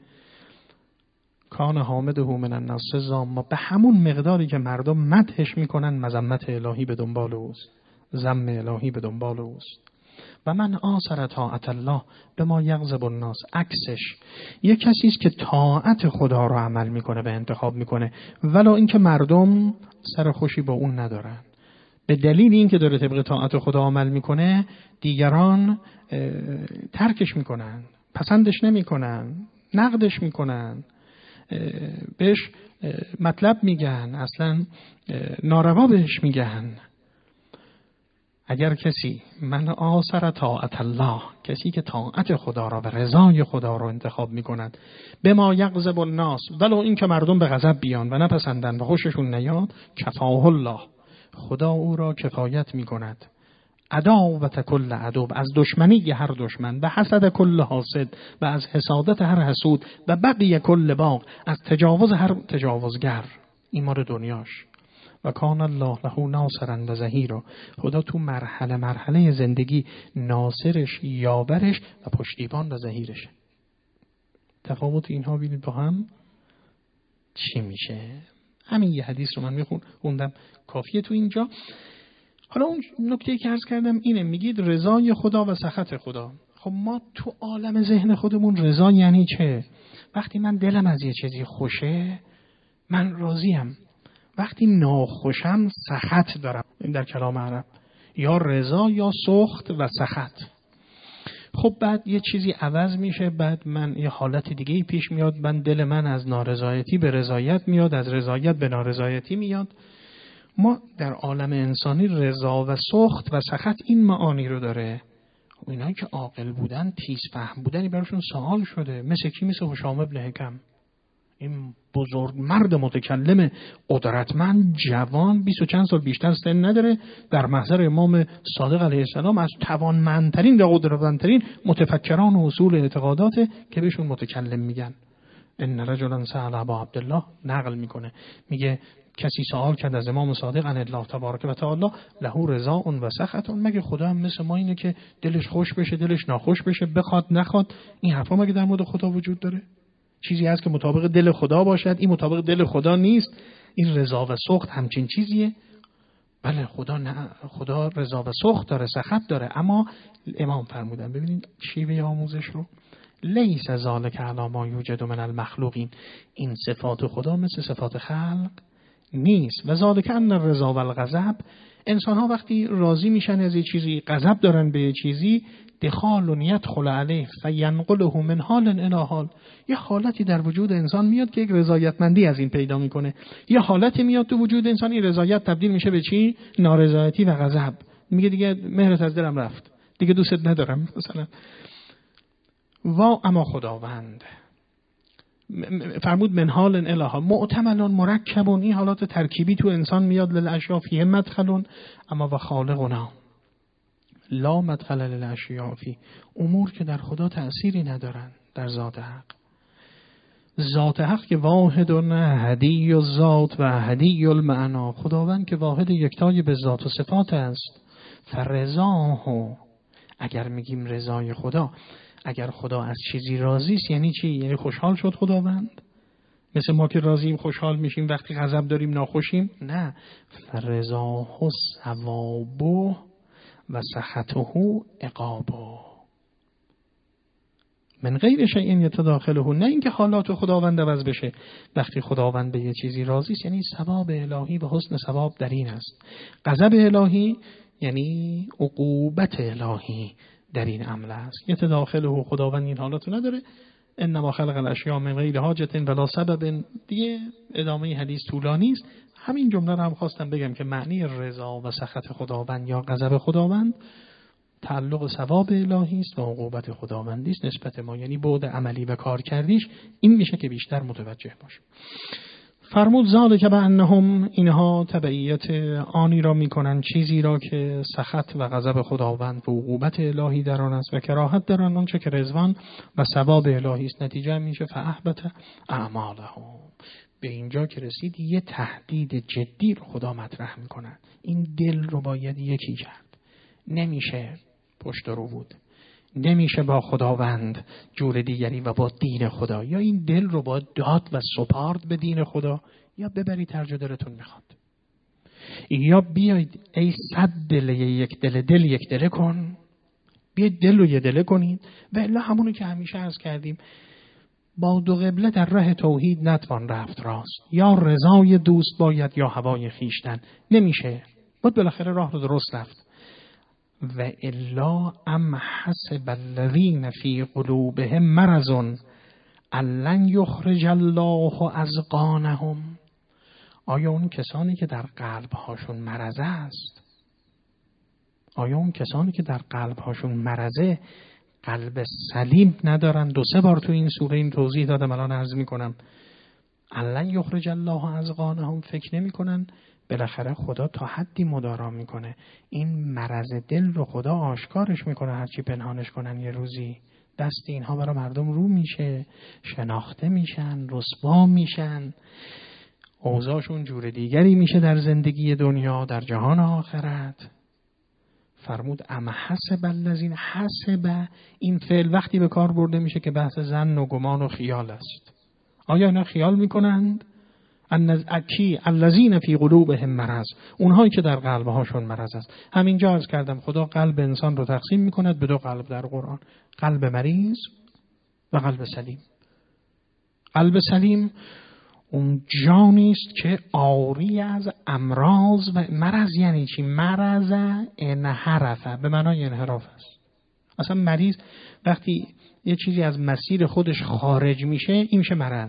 کان حامده من الناس زام، به همون مقداری که مردم مدحش میکنن مذمت الهی به دنبال اوست، ذم الهی به دنبال اوست. و من آثر طاعت الله به ما یغضب الناس، عکسش یک کسی است که طاعت خدا رو عمل میکنه به انتخاب میکنه ولو اینکه مردم سر خوشی با اون ندارن. به دلیل اینکه داره طبق طاعت خدا عمل میکنه دیگران ترکش میکنن، پسندش نمیکنن، نقدش میکنن، بهش مطلب میگن، اصلا ناروا بهش میگن. اگر کسی من آثر طاعت الله، کسی که طاعت خدا را و رضای خدا را انتخاب میکند، به ما یغضب الناس، ولو این که مردم به غضب بیان و نپسندن و خوششون نیاد، کفاه الله، خدا او را کفایت میکند. عداوت کل عدو، از دشمنی هر دشمن، به حسد کل حاسد، و از حسادت هر حسود، و بقی کل باغ، از تجاوز هر تجاوزگر. این مورد دنیاش. و کان الله له ناصرا و ظهیرا، خدا تو مرحله مرحله زندگی ناصرش، یاورش و پشتیبان و ظهیرشه. تفاوت اینها ببینید با هم چی میشه. همین یه حدیث رو من میخوندم کافیه تو اینجا. حالا اون نکته که عرض کردم اینه، میگید رضای خدا و سخط خدا. خب ما تو عالم ذهن خودمون رضا یعنی چه؟ وقتی من دلم از یه چیزی خوشه من راضیم، وقتی ناخوشم سخط دارم. این در کلام عرب یا رضا یا سخط و سخط. خب بعد یه چیزی عوض میشه، بعد من یه حالت دیگه پیش میاد، من دل من از نارضایتی به رضایت میاد، از رضایت به نارضایتی میاد. ما در عالم انسانی رضا و سخط و سخط این معانی رو داره. خب اینایی که عاقل بودن، تیز فهم بودن، براشون سوال شده. مثل کی؟ مثل هشام ابن حکم، این بزرگ مرد متکلم قدرتمند، جوان، بیست و چند سال بیشتر سن نداره، در محضر امام صادق علیه السلام از توانمندترین و قدرتمندترین متفکران و اصول اعتقادات که بهشون متکلم میگن. ان رجلا سأل ابا عبدالله، نقل میکنه، میگه کسی سوال کرد از امام صادق عن الله تبارک و تعالی له رضا و سخط، مگه خدا هم مثل ما اینه که دلش خوش بشه دلش ناخوش بشه، بخواد نخواد؟ این حرفا مگه در مورد خدا وجود داره؟ چیزی هست که مطابق دل خدا باشد، این مطابق دل خدا نیست. این رضا و سخط همچین چیزیه. بله خدا نه، خدا رضا و سخط داره، سخط داره، اما امام فرمودن ببینید شیوه آموزش رو، لیس ذالک علی ما یوجد من المخلوقین، این صفات خدا مثل صفات خلق نیست. و ذالک ان الرضا و الغضب، انسان ها وقتی راضی میشن از یه چیزی، غضب دارن به یه چیزی، دخال یدخل علیه فینقله من حال الی حال، یه حالتی در وجود انسان میاد که یک رضایتمندی از این پیدا میکنه، یه حالتی میاد تو وجود انسان، این رضایت تبدیل میشه به چی؟ نارضایتی و غضب. میگه دیگه مهرت از دلم رفت، دیگه دوست ندارم مثلا. وا اما خداوند فرمود من حال الی حال، معتملون مرکبون، این حالات ترکیبی تو انسان میاد، للاشیاء فیه مدخلون اما و خالقنا لا مدخل للاشیاء فی، امور که در خدا تأثیری ندارن در ذات حق. ذات حق که واحد و هدی و ذات و هدی المعنا، خداوند که واحد یکتای به ذات و صفات است. فرضاه، اگر میگیم رضای خدا، اگر خدا از چیزی راضی است یعنی چی؟ یعنی خوشحال شد خداوند؟ مثل ما که راضیم خوشحال میشیم وقتی غضب داریم ناخوشیم؟ نه. فرضاه ثوابه و سخطه عقابه، من غیر شیء یتداخله، نه اینکه حالات خداوند عوض بشه. وقتی خداوند به یه چیزی راضی است یعنی ثواب الهی و حسن ثواب در این است. غضب الهی یعنی عقوبت الهی در این عمل است. یتداخله، خداوند این حالاتو نداره. انما خلق الاشیاء من غیر حاجت ولا سبب. دیگه ادامه حدیث طولانی است. همین جمله رو هم خواستم بگم که معنی رضا و سخط خداوند یا غضب خداوند تعلق ثواب الهی است و عقوبت خداوندی است نسبت ما، یعنی بعد عملی و کار کردیش این میشه که بیشتر متوجه باشیم. فرمود ذالک بانهم، اینها تبعیت آنی را میکنن، چیزی را که سخط و غضب خداوند و عقوبت الهی در آن است و کراهت در آن آنچه که رضوان و ثواب الهی است. نتیجه میشه فاحبط اعمالهم. به اینجا که رسید یه تهدید جدی رو خدا مطرح میکنن. این دل رو باید یکی کرد. نمیشه پشت رو بود، نمیشه با خداوند جور دیگری و با دین خدا. یا این دل رو با داد و سپارد به دین خدا، یا ببرید هر جا دلتون میخواد. یا بیاید ای صد دل یک دل دل یک دل کن، بیاید دل رو یه دل کنید. و الا همونو که همیشه عرض کردیم، با دو قبله در راه توحید نتوان رفت راست. یا رضای دوست باید یا هوای خیشتن. نمیشه، باید بالاخره راه رو درست رفت. و الا ام حسب الذین فی قلوبهم مرض ان یخرج الله اذقانهم. آیا اون کسانی که در قلبهاشون مرض است، آیا اون کسانی که در قلبهاشون مرضه قلب سلیم ندارن؟ دو سه بار تو این سوره این توضیح دادم، الان عرض میکنم. ان یخرج الله اذقانهم، فکر نمیکنن بالاخره خدا تا حدی مدارا میکنه. این مرض دل رو خدا آشکارش میکنه، هرچی پنهانش کنن یه روزی دست اینها برای مردم رو میشه، شناخته میشن، رسوا میشن، اوضاعشون جور دیگری میشه در زندگی دنیا، در جهان آخرت. فرمود ام حسب الذین، حسب این فعل وقتی به کار برده میشه که بحث ظن و گمان و خیال است. آیا اینا خیال میکنند؟ ان اکی الذین فی قلوبهم مرض، اونهایی که در قلبهاشون مرض است. همینجا عرض کردم خدا قلب انسان رو تقسیم میکند به دو قلب در قرآن، قلب مریض و قلب سلیم. قلب سلیم اون جانی است که عاری از امراض و مرض. یعنی چی؟ مرض انحرف، به معنای انحراف است. اصلا مریض وقتی یه چیزی از مسیر خودش خارج میشه این میشه مرض.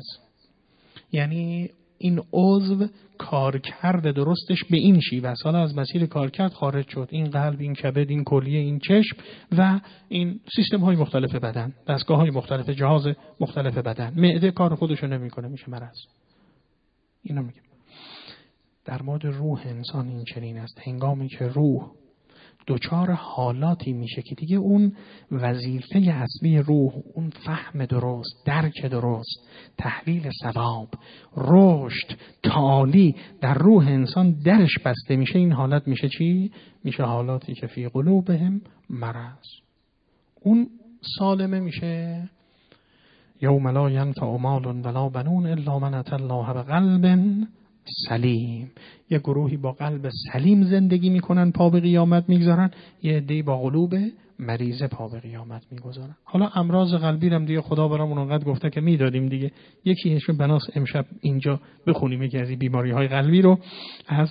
یعنی این عضو کارکرد درستش به این شیوه است، حالا از مسیر کارکرد خارج شد. این قلب، این کبد، این کلیه، این چشم و این سیستم های مختلف بدن، دستگاه های مختلف، جهاز مختلف بدن، معده کار خودشو نمیکنه میشه مرض. اینو میگم. در مورد روح انسان این چنین است. هنگامی که روح دوچار حالاتی میشه که دیگه اون وظیفه اصلی روح، اون فهم درست، درک درست، تحلیل ثواب، رشد، تعالی در روح انسان درش بسته میشه، این حالت میشه چی؟ میشه حالاتی که فی قلوبهم مرض. اون سالمه میشه یوم لا ینفع مال ولا بنون الا من اتى الله بقلب سلیم. یه گروهی با قلب سلیم زندگی میکنن، پا به قیامت میگذارن. یه عده‌ای با قلوب مریضه پا به قیامت میگذارن. حالا امراض قلبی هم دیگه خدا برامون اونقدر گفته که میدادیم دیگه. یکیش بناس امشب اینجا بخونیم یکی از بیماری های قلبی رو از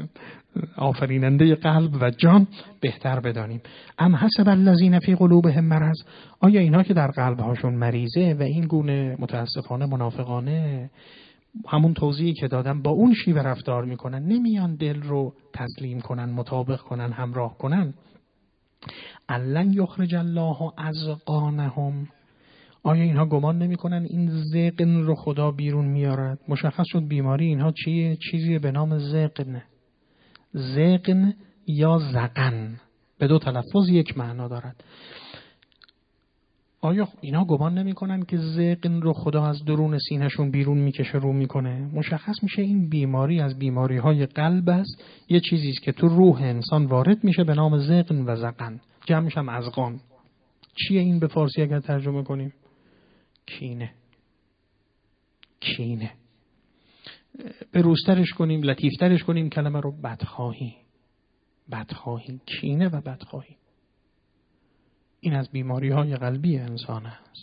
آفریننده قلب و جان بهتر بدانیم. ام حسب الذین فی قلوبهم مرض، آیا اینا که در قلبهاشون مریضه و این گونه متاسفانه منافقانه همون توضیحی که دادم با اون شیوه رفتار میکنن، نمیان دل رو تسلیم کنن، مطابق کنن، همراه کنن. ان یخرج الله اذقانهم، آیا اینها گمان نمیکنن این ذقن رو خدا بیرون میارد؟ مشخص شد بیماری اینها چیه؟ چیزی به نام ذقن. ذقن یا زقن به دو تلفظ یک معنا دارد. آیا اینا گمان نمی کنن که ذقن رو خدا از درون سینه‌شون بیرون میکشه، رو میکنه؟ مشخص میشه این بیماری از بیماری های قلب است. یه چیزی است که تو روح انسان وارد میشه به نام ذقن و زقن، جمعش هم اذقان. چیه این به فارسی اگر ترجمه کنیم؟ کینه. کینه. به روسترش کنیم، لطیفترش کنیم کلمه رو بدخواهی. بدخواهی، کینه و بدخواهی. این از بیماری های قلبی انسان است.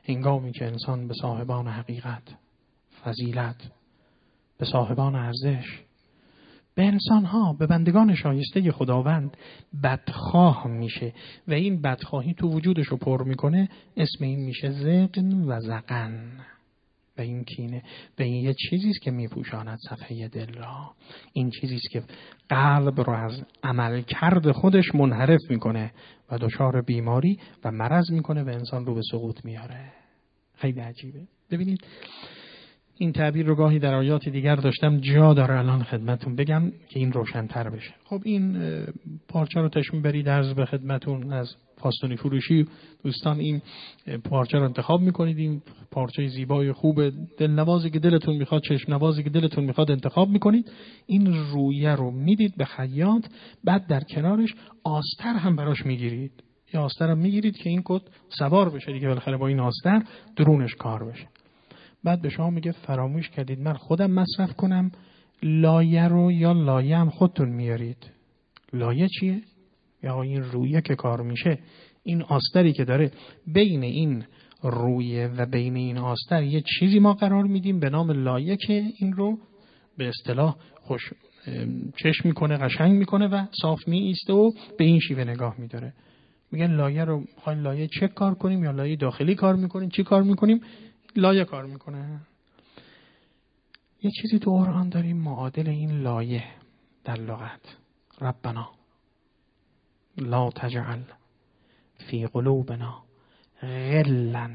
هنگامی که انسان به صاحبان حقیقت، فضیلت، به صاحبان ارزش، به انسانها، به بندگان شایسته خداوند بدخواه میشه و این بدخواهی تو وجودش رو پر میکنه، اسم این میشه زقن و زقن. و این کینه به این یه چیزیست که میپوشاند صفحه دل را. این چیزیست که قلب رو از عمل کرد خودش منحرف میکنه و دچار بیماری و مرض میکنه و انسان رو به سقوط میاره. خیلی عجیبه. ببینید این تعبیر رو گاهی در آیات دیگر داشتم، جا داره الان خدمتون بگم که این روشن‌تر بشه. خب این پارچه رو تشمیل برید عرض به خدمتون از پاستونی فروشی دوستان، این پارچه رو انتخاب میکنید، این پارچه زیبای خوب دلنوازی که دلتون میخواد، چشم نوازی که دلتون میخواد انتخاب میکنید. این رویه رو میدید به خیاط، بعد در کنارش آستر هم براش میگیرید. یا آستر هم میگیرید که این کت سوار بشه دیگه، بالاخره با این آستر درونش کار بشه. بعد به شما میگه فراموش کردید من خودم مصرف کنم، لایه رو یا لایه هم خودتون میارید. لایه چیه؟ یا این رویه که کار میشه، این آستری که داره بین این رویه و بین این آستر یه چیزی ما قرار میدیم به نام لایه که این رو به اصطلاح خوش چشم میکنه، قشنگ میکنه و صاف میایسته و به این شیوه نگاه میداره. میگن لایه رو میخواین لایه چک کار کنیم یا لایه داخلی کار میکنیم؟ چی کار میکنیم؟ لایه کار میکنه. یه چیزی تو قرآن داریم معادل این لایه در لغت، ربنا لا تجعل فی قلوبنا غلا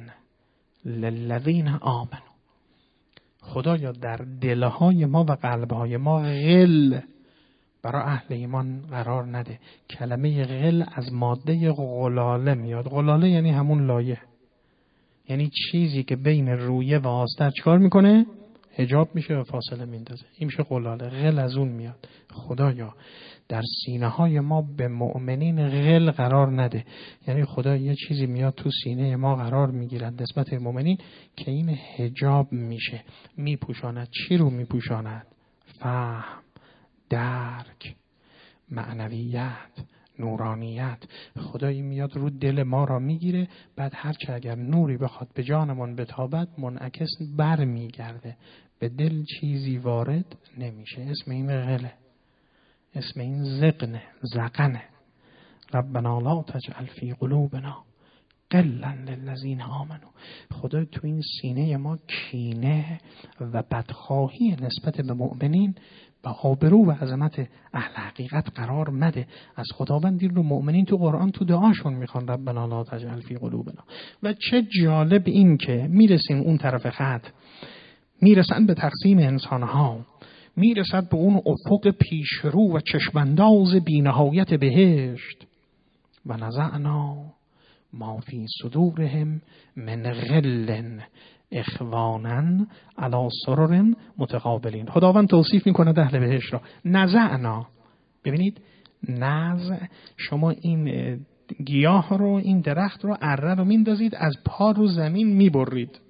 للذین آمنوا. خدایا در دلهای ما و قلبهای ما غل برای اهل ایمان قرار نده. کلمه غل از ماده غلاله میاد. غلاله یعنی همون لایه، یعنی چیزی که بین رویه و آستر چیکار میکنه؟ حجاب میشه و فاصله میندازه. این میشه غلاله. غل از اون میاد. خدایا در سینه های ما به مؤمنین غل قرار نده. یعنی خدا یه چیزی میاد تو سینه ما قرار میگیرد نسبت به مؤمنین که این حجاب میشه، میپوشاند. چی رو میپوشاند؟ فهم، درک، معنویت، نورانیت. خدایی میاد رو دل ما را میگیره، بعد هرچه اگر نوری بخواد به جانمون بتابد منعکس بر میگرده، به دل چیزی وارد نمیشه. اسم این غله، اسم این زقنه، زقنه. ربنا لا تجعل فی قلوبنا غلا للذین آمنوا. خدا تو این سینه ما کینه و بدخواهی نسبت به مؤمنین و آبرو و عظمت اهل حقیقت قرار مده. از خداوند این رو مؤمنین تو قرآن تو دعاشون میخوان ربنا لا تجعل فی قلوبنا. و چه جالب این که میرسیم اون طرف خط، میرسن به تقسیم انسانها، میرسد به اون افق پیشرو و چشمانداز بی‌نهایت بهشت. و نزعنا ما فی صدورهم من غل اخوانا علی سرر متقابلین. خداوند توصیف میکنه اهل بهشت را. نزعنا، ببینید نزع، شما این گیاه رو، این درخت رو، اره رو میندازید از پا رو زمین میبرید،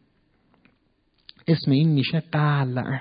اسم این میشه قلع.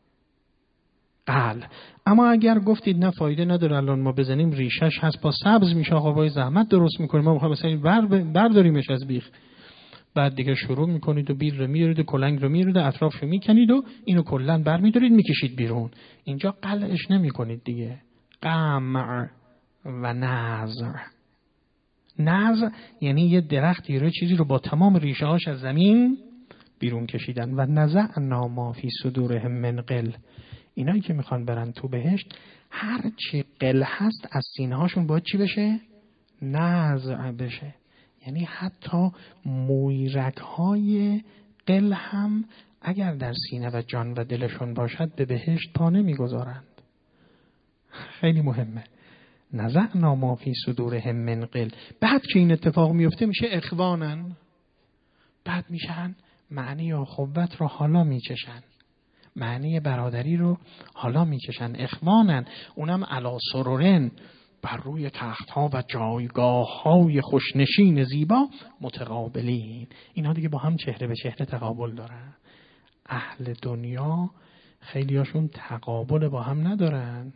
قلع. اما اگر گفتید نه فایده نداره الان ما بزنیم ریشش هست پا سبز میشه، آقا وای زحمت درست میکنیم، ما میخوایم مثلا بر برداریمش از بیخ، بعد دیگه شروع میکنید و بیر رو میارید و کلنگ رو میارید و اطرافشو میکنید و اینو کلا بر میدارید میکشید بیرون. اینجا قلعش نمیکنید دیگه. قمع و نزع. نزع یعنی یه درختی رو، چیزی رو با تمام ریشه هاش از زمین بیرون کشیدن. و نزعنا ما فی صدورهم من غل. اینایی که میخوان برن تو بهشت، هر چی غل هست از سینه هاشون باید چی بشه؟ نزع بشه. یعنی حتی مویرک های غل هم اگر در سینه و جان و دلشون باشد به بهشت پا نمیگذارند. خیلی مهمه. نزعنا ما فی صدورهم من غل. بعد که این اتفاق میفته میشه اخوانن، بعد میشن معنی اخوت رو حالا میچشن، معنی برادری رو حالا میکشن. اخوانن، اونم علی سررن، بر روی تخت ها و جایگاه های خوشنشین زیبا متقابلین. اینا دیگه با هم چهره به چهره تقابل دارن. اهل دنیا خیلی هاشون تقابل با هم ندارن.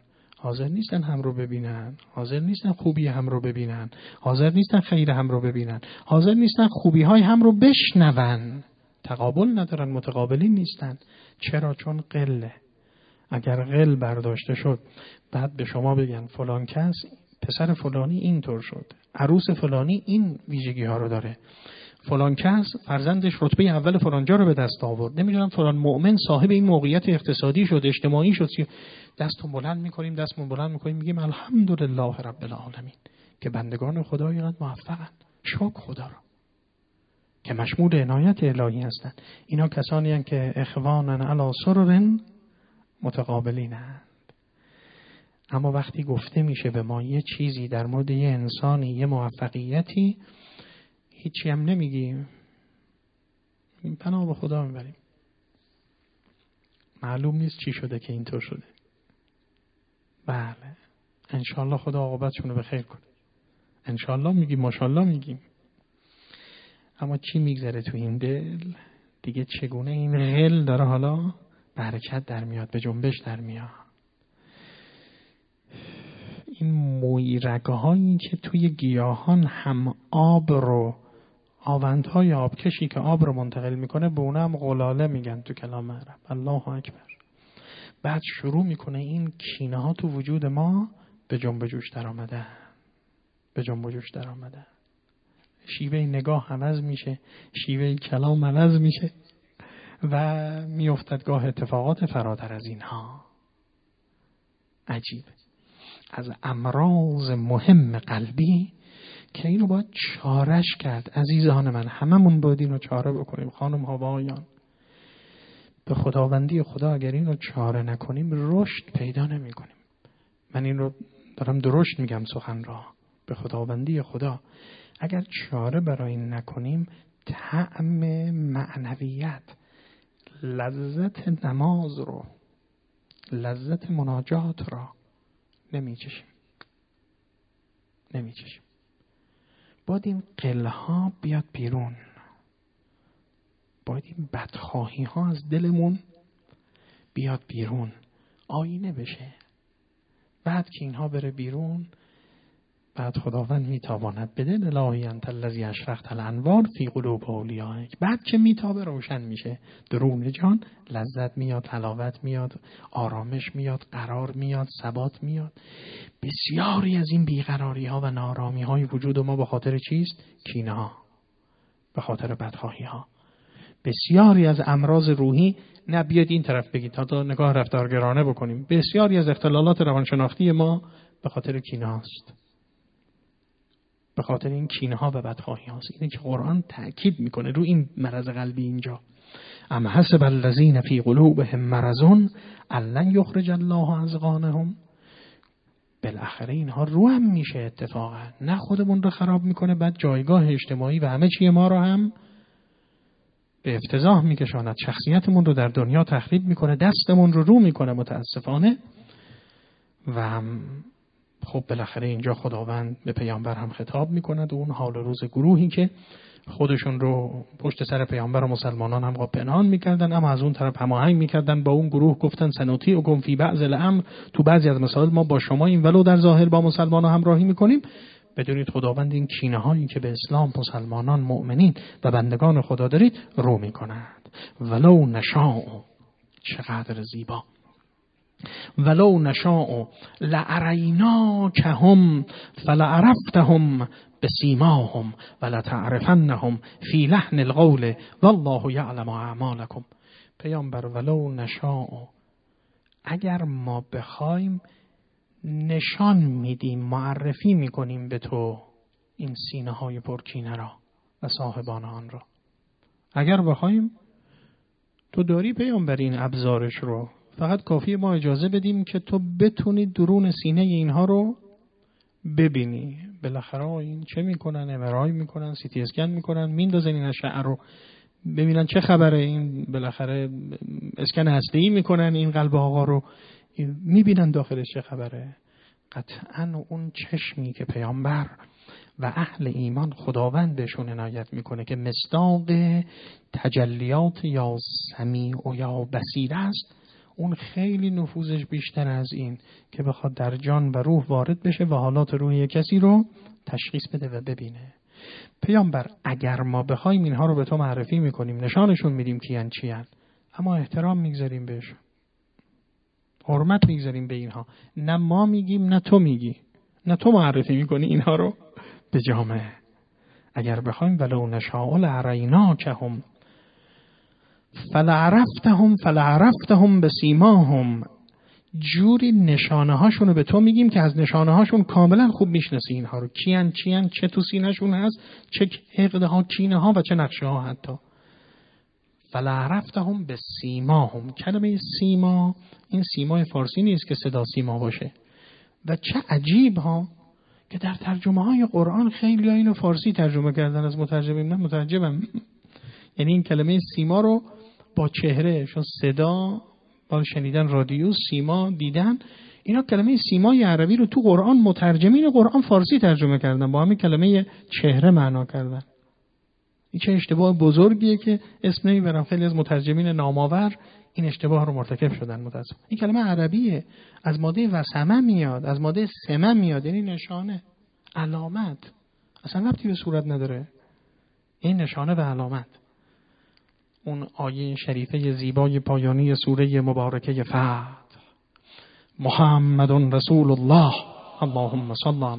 حاضر نیستن هم رو ببینن، حاضر نیستن خوبی هم رو ببینن، حاضر نیستن خیر هم رو ببینن، حاضر نیستن خوبی های هم رو بشنون. تقابل ندارن، متقابلین نیستن. چرا؟ چون قله. اگر قل برداشته شد بعد به شما بگن فلان کس پسر فلانی اینطور شد، عروس فلانی این ویژگی ها رو داره، فلان کس فرزندش رتبه اول فلانجا رو به دست آورد، نمیدونم فلان مؤمن صاحب این موقعیت اقتصادی شد، اجتماعی شد، دستون بلند میکنیم دستمون بلند میکنیم میگیم الحمدلله رب العالمین که بندگان خدا اینقدر موفقن، شکر خدا رو که مشمول عنایت الهی هستند. اینا کسانی هستند که اخوانن علی سرر متقابلینند. اما وقتی گفته میشه به ما یه چیزی در مورد یه انسانی، یه موفقیتی، هیچی هم نمیگیم، پناه به خدا میبریم. معلوم نیست چی شده که اینطور شده. بله انشالله خدا عاقبتشون رو به خیر کنه. انشالله میگیم، ماشالله میگیم. اما چی میگذره تو این دل دیگه؟ چگونه این غل داره حالا برکت در میاد، به جنبش در میاد. این مویرگه هایی که توی گیاهان هم آب رو، آوندهای آبکشی که آب رو منتقل میکنه، به اونم غلاله میگن تو کلام عرب. الله اکبر. بعد شروع میکنه این کینه ها تو وجود ما به جنب جوش در آمده، به جنب جوش در آمده. شیوه نگاه عوض میشه، شیوه کلام عوض میشه و میافتد گاه اتفاقات فراتر از اینها. عجیب. از امراض مهم قلبی که اینو باید چارش کرد. عزیزان من هممون باید اینو چاره بکنیم. خانم ها و آقایان، به خداوندی خدا اگر اینو چاره نکنیم رشد پیدا نمی کنیم. من این رو دارم درشت میگم سخن را. به خداوندی خدا اگر چاره برای این نکنیم، طعم معنویت، لذت نماز رو، لذت مناجات را نمیچشیم نمیچشیم باید این قله ها بیاد بیرون، باید این بدخواهی ها از دلمون بیاد بیرون، آینه بشه. بعد که اینها بره بیرون، بعد خداوند میتاباند بدل الهی انت الذی اشرقت الانوار فی قلوب اولیائک. بعد که میتابه روشن میشه درون جان، لذت میاد، حلاوت میاد، آرامش میاد، قرار میاد، ثبات میاد. بسیاری از این بیقراری ها و نارامی های وجود ما به خاطر چیست؟ کینه ها، به خاطر بدخواهی ها. بسیاری از امراض روحی، نه بیاد این طرف بگید تا تا نگاه رفتارگرانه بکنیم، بسیاری از اختلالات روانشناختی ما به خاطر کینه هاست، به خاطر این کینه ها و بدخواهی هاست. اینه که قرآن تأکید میکنه رو این مرض قلبی اینجا. ام حسب الذین فی قلوبهم مرض ان لن یخرج الله اضغانهم. بالاخره اینها رو هم میشه اتفاقا، نه خودمون رو خراب میکنه، بعد جایگاه اجتماعی و همه چی ما رو هم به افتضاح میکشاند، شخصیتمون رو در دنیا تخریب میکنه، دستمون رو رو میکنه متاسفانه. و خب بالاخره اینجا خداوند به پیامبر هم خطاب میکند و اون حال روز گروهی که خودشون رو پشت سر پیامبر و مسلمانان هم پنهان میکردن، اما از اون طرف هماهنگ میکردن با اون گروه، گفتن سنوتی و گم فی بعض الامر، تو بعضی از مسائل ما با شما این ولو در ظاهر با مسلمانان همراهی میکنیم. بدونید خداوند این کینه هایی که به اسلام، مسلمانان، مؤمنین و بندگان خدا دارید رو میکند. ولو نشاء، چقدر زیبا، ولو نشاء لاریناکهم فلعرفتهم بسیماهم ولتعرفنهم فی لحن القول والله یعلم اعمالکم. پیامبر ولو نشاء، اگر ما بخوایم نشان میدیم، معرفی میکنیم به تو این سینه های پرکینه را و صاحبان آن را. اگر بخوایم تو داری پیامبر این ابزارش رو، فقط کافیه ما اجازه بدیم که تو بتونی درون سینه اینها رو ببینی. بالاخره این چه میکنن؟ ام‌آر آی میکنن، سی تی اسکن میکنن، میندازن این اشعه رو ببینن چه خبره. این بالاخره اسکن هسته‌ای میکنن این قلب آقا رو، میبینن داخلش چه خبره. قطعاً اون چشمی که پیامبر و اهل ایمان خداوند بهشون عنایت میکنه که مصداق تجلیات یا سمیع و یا بصیر است، اون خیلی نفوذش بیشتر از این که بخواد در جان و روح وارد بشه و حالات روحی کسی رو تشخیص بده و ببینه. پیامبر اگر ما بخوایم اینها رو به تو معرفی میکنیم، نشانشون میدیم کیان چیان، اما احترام میگذاریم بهشون، حرمت میگذاریم به اینها. نه ما میگیم نه تو میگی، نه تو معرفی میکنی اینها رو به جامعه. اگر بخوایم ولو نشاء لاریناکهم فلعرفتهم فلعرفتهم بسیماهم، جوری نشانه هاشون رو به تو میگیم که از نشانه هاشون کاملا خوب میشناسی اینها رو، کیان چیان، چه تو سینه‌شون هست، چه عقده ها، کینه ها و چه نقشه ها حتی. فلعرفتهم بسیماهم، کلمه سیما این سیمای فارسی نیست که صدا سیما باشه. و چه عجیب ها که در ترجمه های قرآن خیلی ها اینو فارسی ترجمه کردن از مترجمین. من مترجمم. یعنی این کلمه سیما رو با چهره، چون صدا با شنیدن رادیو، سیما دیدن، اینا کلمه سیمای عربی رو تو قرآن مترجمین قرآن فارسی ترجمه کردن، با همین کلمه چهره معنا کردن. این چه اشتباه بزرگیه که اسم نمیبرم. خیلی از مترجمین نامآور این اشتباه رو مرتکب شدن. متاسفم. این کلمه عربیه، از ماده وسمه میاد، از ماده سمه میاد، یعنی نشانه، علامت، اصلا ربطی به صورت نداره. این نشانه و علامت. اون آیه شریفه زیبای پایانی سوره مبارکه فتح، محمد رسول الله اللهم صل علی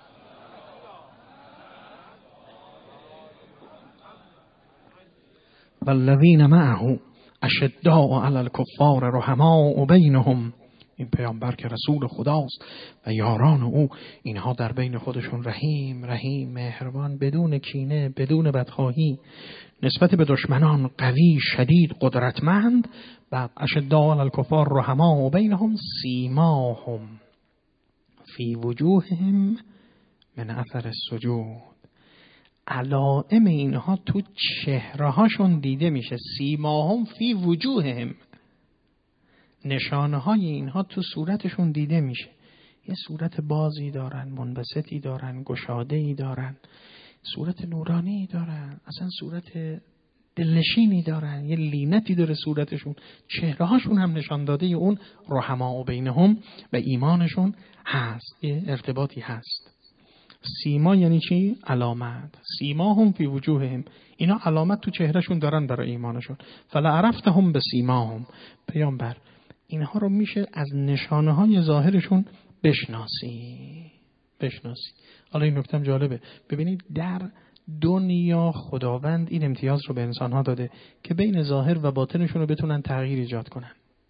والذین معه اشداء علی الکفار رحماء بینهم. این پیامبر که رسول خداست و یاران او، اینها در بین خودشون رحیم رحیم مهربان، بدون کینه، بدون بدخواهی، نسبت به دشمنان قوی شدید قدرتمند. بعد اشداء علی الکفار رحماء بینهم سیماهم فی وجوههم من اثر السجود. علائم اینها تو چهره هاشون دیده میشه. سیماهم فی وجوههم، نشانه های اینها تو صورتشون دیده میشه. یه صورت بازی دارن، منبسطی دارن، گشاده‌ای دارن، صورت نورانی دارن، اصلا صورت دلنشینی دارن، یه لینتی داره صورتشون. چهره هاشون هم نشان داده اون رحماء بینهم و ایمانشون هست، یه ارتباطی هست. سیما یعنی چی؟ علامت. سیماهم فی وجوههم، اینا علامت تو چهرهشون دارن برای ایمانشون. فلعرفتهم بسیماهم. پیامبر اینها رو میشه از نشانه های ظاهرشون بشناسی. بشناسی. حالا این نکته جالبه. ببینید در دنیا خداوند این امتیاز رو به انسانها داده که بین ظاهر و باطنشون رو بتونن تغییر ایجاد کنن.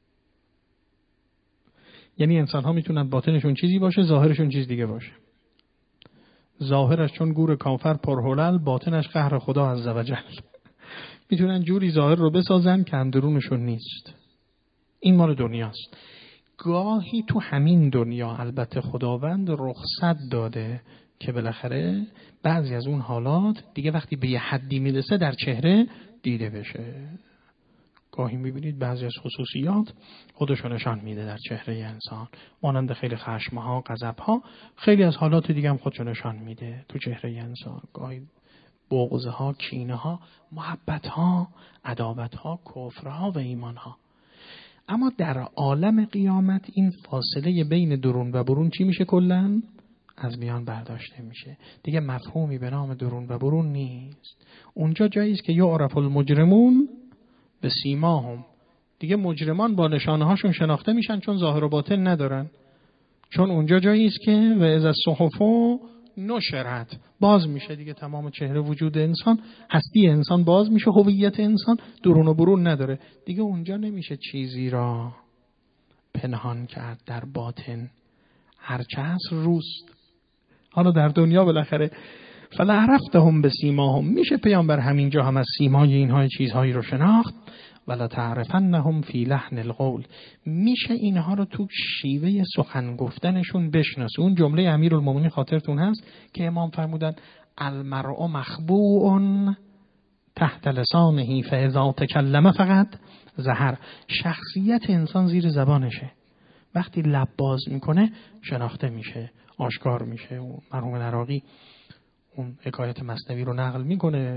یعنی انسانها میتونن باطنشون چیزی باشه، ظاهرشون چیز دیگه باشه. ظاهرش چون گور کافر پرهلل، باطنش قهر خدا عزوجل. میتونن جوری ظاهر رو بسازن که اندرونشون نیست. این مال دنیاست. گاهی تو همین دنیا البته خداوند رخصت داده که بالاخره بعضی از اون حالات دیگه وقتی به یه حدی میرسه در چهره دیده بشه. گاهی میبینید بعضی از خصوصیات خودشو نشان میده در چهره انسان، مانند خیلی خشمها، غضبها، خیلی از حالات دیگه هم خودشو نشان میده تو چهره انسان. گاهی بغضها، کینه‌ها، محبت‌ها، عداوت‌ها، کفرها و ایمان‌ها. اما در عالم قیامت این فاصله بین درون و برون چی میشه؟ کلاً از میان برداشته میشه. دیگه مفهومی به نام درون و برون نیست. اونجا جایی است که یعرف المجرمون به سیماهم، دیگه مجرمان با نشانه هاشون شناخته میشن، چون ظاهر و باطن ندارن. چون اونجا جایی است که و از الصحف نشرت، باز میشه دیگه تمام چهره وجود انسان، هستی انسان باز میشه، هویت انسان درون و برون نداره. دیگه اونجا نمیشه چیزی را پنهان کرد در باطن، هرچه هست روست. حالا در دنیا بالاخره فلعرفتهم بسیماهم، میشه پیامبر همینجا هم از سیمای اینها چیزهایی رو شناخت. ولا تعرفنهم فی لحن القول، میشه اینها رو تو شیوه سخن گفتنشون بشناسی. اون جمله امیرالمومنین خاطرتون هست که امام فرمودن المرء مخبوء تحت لسانه فاذا تکلم فقط ظهر. شخصیت انسان زیر زبانشه، وقتی لب باز میکنه شناخته میشه، آشکار میشه. مرحوم عراقی اون حکایت مثنوی رو نقل میکنه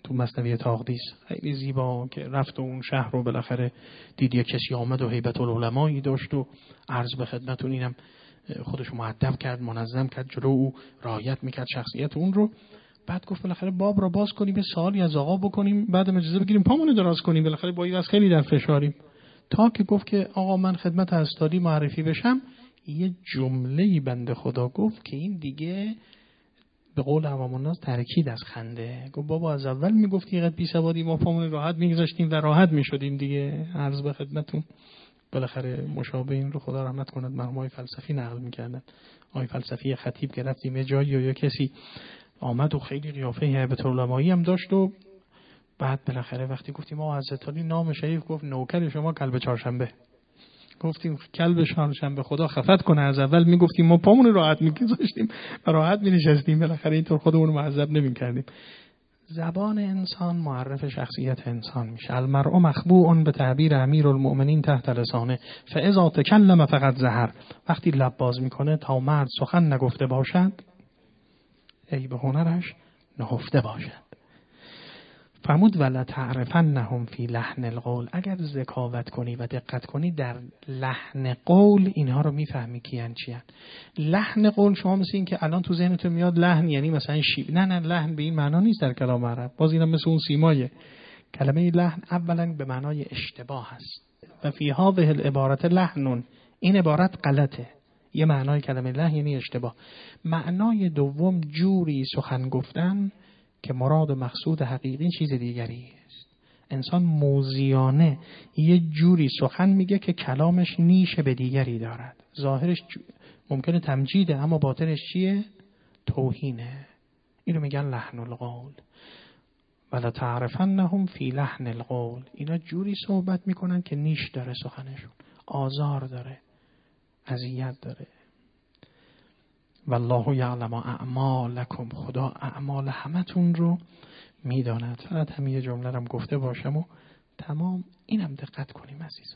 تو مثنوی تاقدیس خیلی زیبا که رفت و اون شهر رو بالاخره دید یه کسی آمد و هیبت العلمایی داشت و عرض به خدمتون اینم خودش مؤدب کرد، منظم کرد، جلو او رعایت میکرد شخصیت اون رو. بعد گفت بالاخره باب را باز کنیم، یه سوالی از آقا بکنیم، بعد اجازه بگیریم پامونو دراز کنیم، بالاخره با این از خیلی در فشاریم. تا که گفت که آقا من خدمت استادی معرفی بشم، یه جمله‌ای بنده خدا گفت که این دیگه به قول عوام الناس ترکید از خنده. گفت بابا از اول میگفتی قد بی سوادی، ما پامون راحت میگذاشتیم و راحت میشدیم دیگه. عرض به خدمتتون بالاخره مشابه این رو خدا رحمت کند مرحوم آقای فلسفی نقل میکردن. آقای فلسفی خطیب که رفتیم یه جایی یا کسی آمد و خیلی قیافه هیبت العلمایی هم داشت و بعد بالاخره وقتی گفتیم ما حضرت علی نام شریف، گفت نوکر شما کلب چهارشنبه. گفتیم کلب چهارشنبه خدا خفت کنه، از اول میگفتیم ما پامون راحت میگذاشتیم و راحت مینشستیم، بالاخره اینطور خودمون رو معذب نمیکردیم. زبان انسان معرف شخصیت انسان میشه. المرء مخبوء به تعبیر امیرالمؤمنین تحت لسانه فاذا تکلم فقط زهر. وقتی لب باز میکنه تا مرد سخن نگفته باشد، ای به هنرش نهفته باشد. فرمود ولا تعرفنهم فی لحن القول. اگر ذکاوت کنی و دقت کنی در لحن قول اینها رو میفهمی کیان چیان. لحن قول شما مثل این که الان تو ذهنتون میاد لحن یعنی مثلا شیب، نه نه، لحن به این معنا نیست در کلام عرب. باز اینم مثل اون سیمایه. کلمه لحن اولا به معنای اشتباه است و فی هذه العبارت لحن، این عبارت غلطه. یه معنای کلمه لحن یعنی اشتباه. معنای دوم جوری سخن گفتن که مراد مقصود حقیقی چیز دیگری است. انسان موزیانه یه جوری سخن میگه که کلامش نیش به دیگری دارد. ظاهرش ممکنه تمجیده اما باطنش چیه؟ توهینه. اینو میگن لحن القول. ولا تعرفنهم فی لحن القول. اینا جوری صحبت میکنن که نیش داره سخنشون، آزار داره، اذیت داره. والله یعلم اعمالکم. خدا اعمال همتون رو میداند. فقط همین یه جمله هم گفته باشم و تمام. اینم دقت کنیم عزیزان.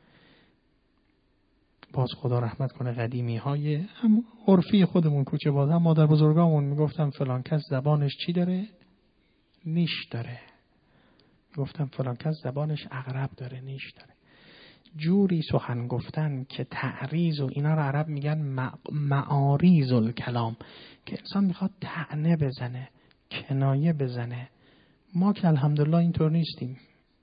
باز خدا رحمت کنه قدیمی های هم عرفی خودمون کوچه باز هم مادر بزرگامون میگفتم فلان کس زبانش چی داره؟ نیش داره. میگفتم فلان کس زبانش عقرب داره، نیش داره. جوری سخن گفتن که تعریض و اینا رو عرب میگن معاریض الکلام، که انسان میخواد طعنه بزنه، کنایه بزنه. ما که الحمدلله اینطور نیستیم.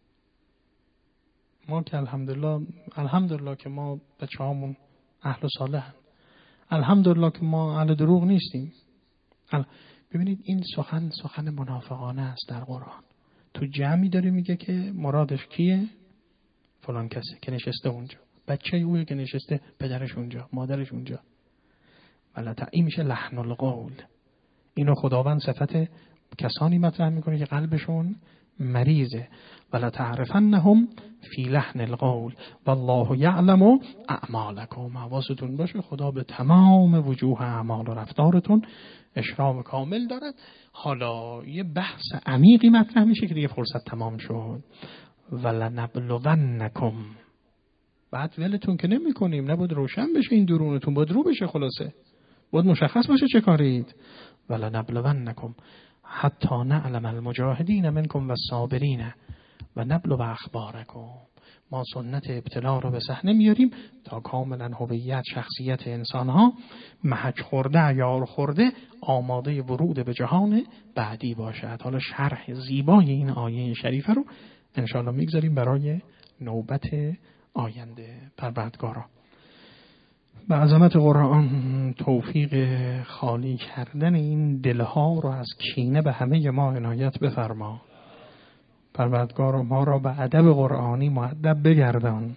ما که الحمدلله الحمدلله که ما بچه‌هامون اهل و صالحن. الحمدلله که ما اهل دروغ نیستیم. ببینید این سخن سخن منافقانه است در قرآن. تو جمعی داره میگه که مرادش کیه؟ فلان کسی که نشسته اونجا، بچه اوی که نشسته، پدرش اونجا، مادرش اونجا. ولتا این میشه لحن القول. اینو خداوند صفت کسانی مطرح میکنه که قلبشون مریضه. ولا تعرفنهم فی لحن القول والله یعلم اعمالکم. حواستون باشه خدا به تمام وجوه اعمال و رفتارتون اشرام کامل دارد. حالا یه بحث عمیقی مطرح میشه که دیگه فرصت تمام شد. ولنبلونکم. بعد ولتون که نمی کنیم، نباید روشن بشه این درونتون، باید رو بشه، خلاصه باید مشخص باشه چه کارید. ولنبلونکم حتی نعلم المجاهدین منکم والصابرین و نبلو اخبارکم. ما سنت ابتلا رو به صحنه میاریم تا کاملا هویت شخصیت انسانها محک خورده عیار خورده آماده ورود به جهان بعدی باشد. حالا شرح زیبای این آیه شریفه رو انشاءالله میگذاریم برای نوبت آینده. پروردگارا به عظمت قرآن توفیق خالی کردن این دلها رو از کینه به همه ما عنایت بفرما. پروردگارا ما را به ادب قرآنی مؤدب بگردان.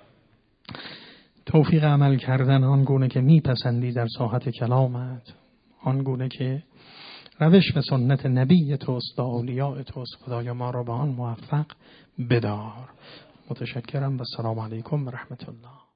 توفیق عمل کردن آن گونه که میپسندی در ساحت کلامت، آن گونه که روش و سنت نبی توست و اولیاء توست. خدایا ما را به آن موفق بدار. متشکرم و السلام علیکم و رحمت الله.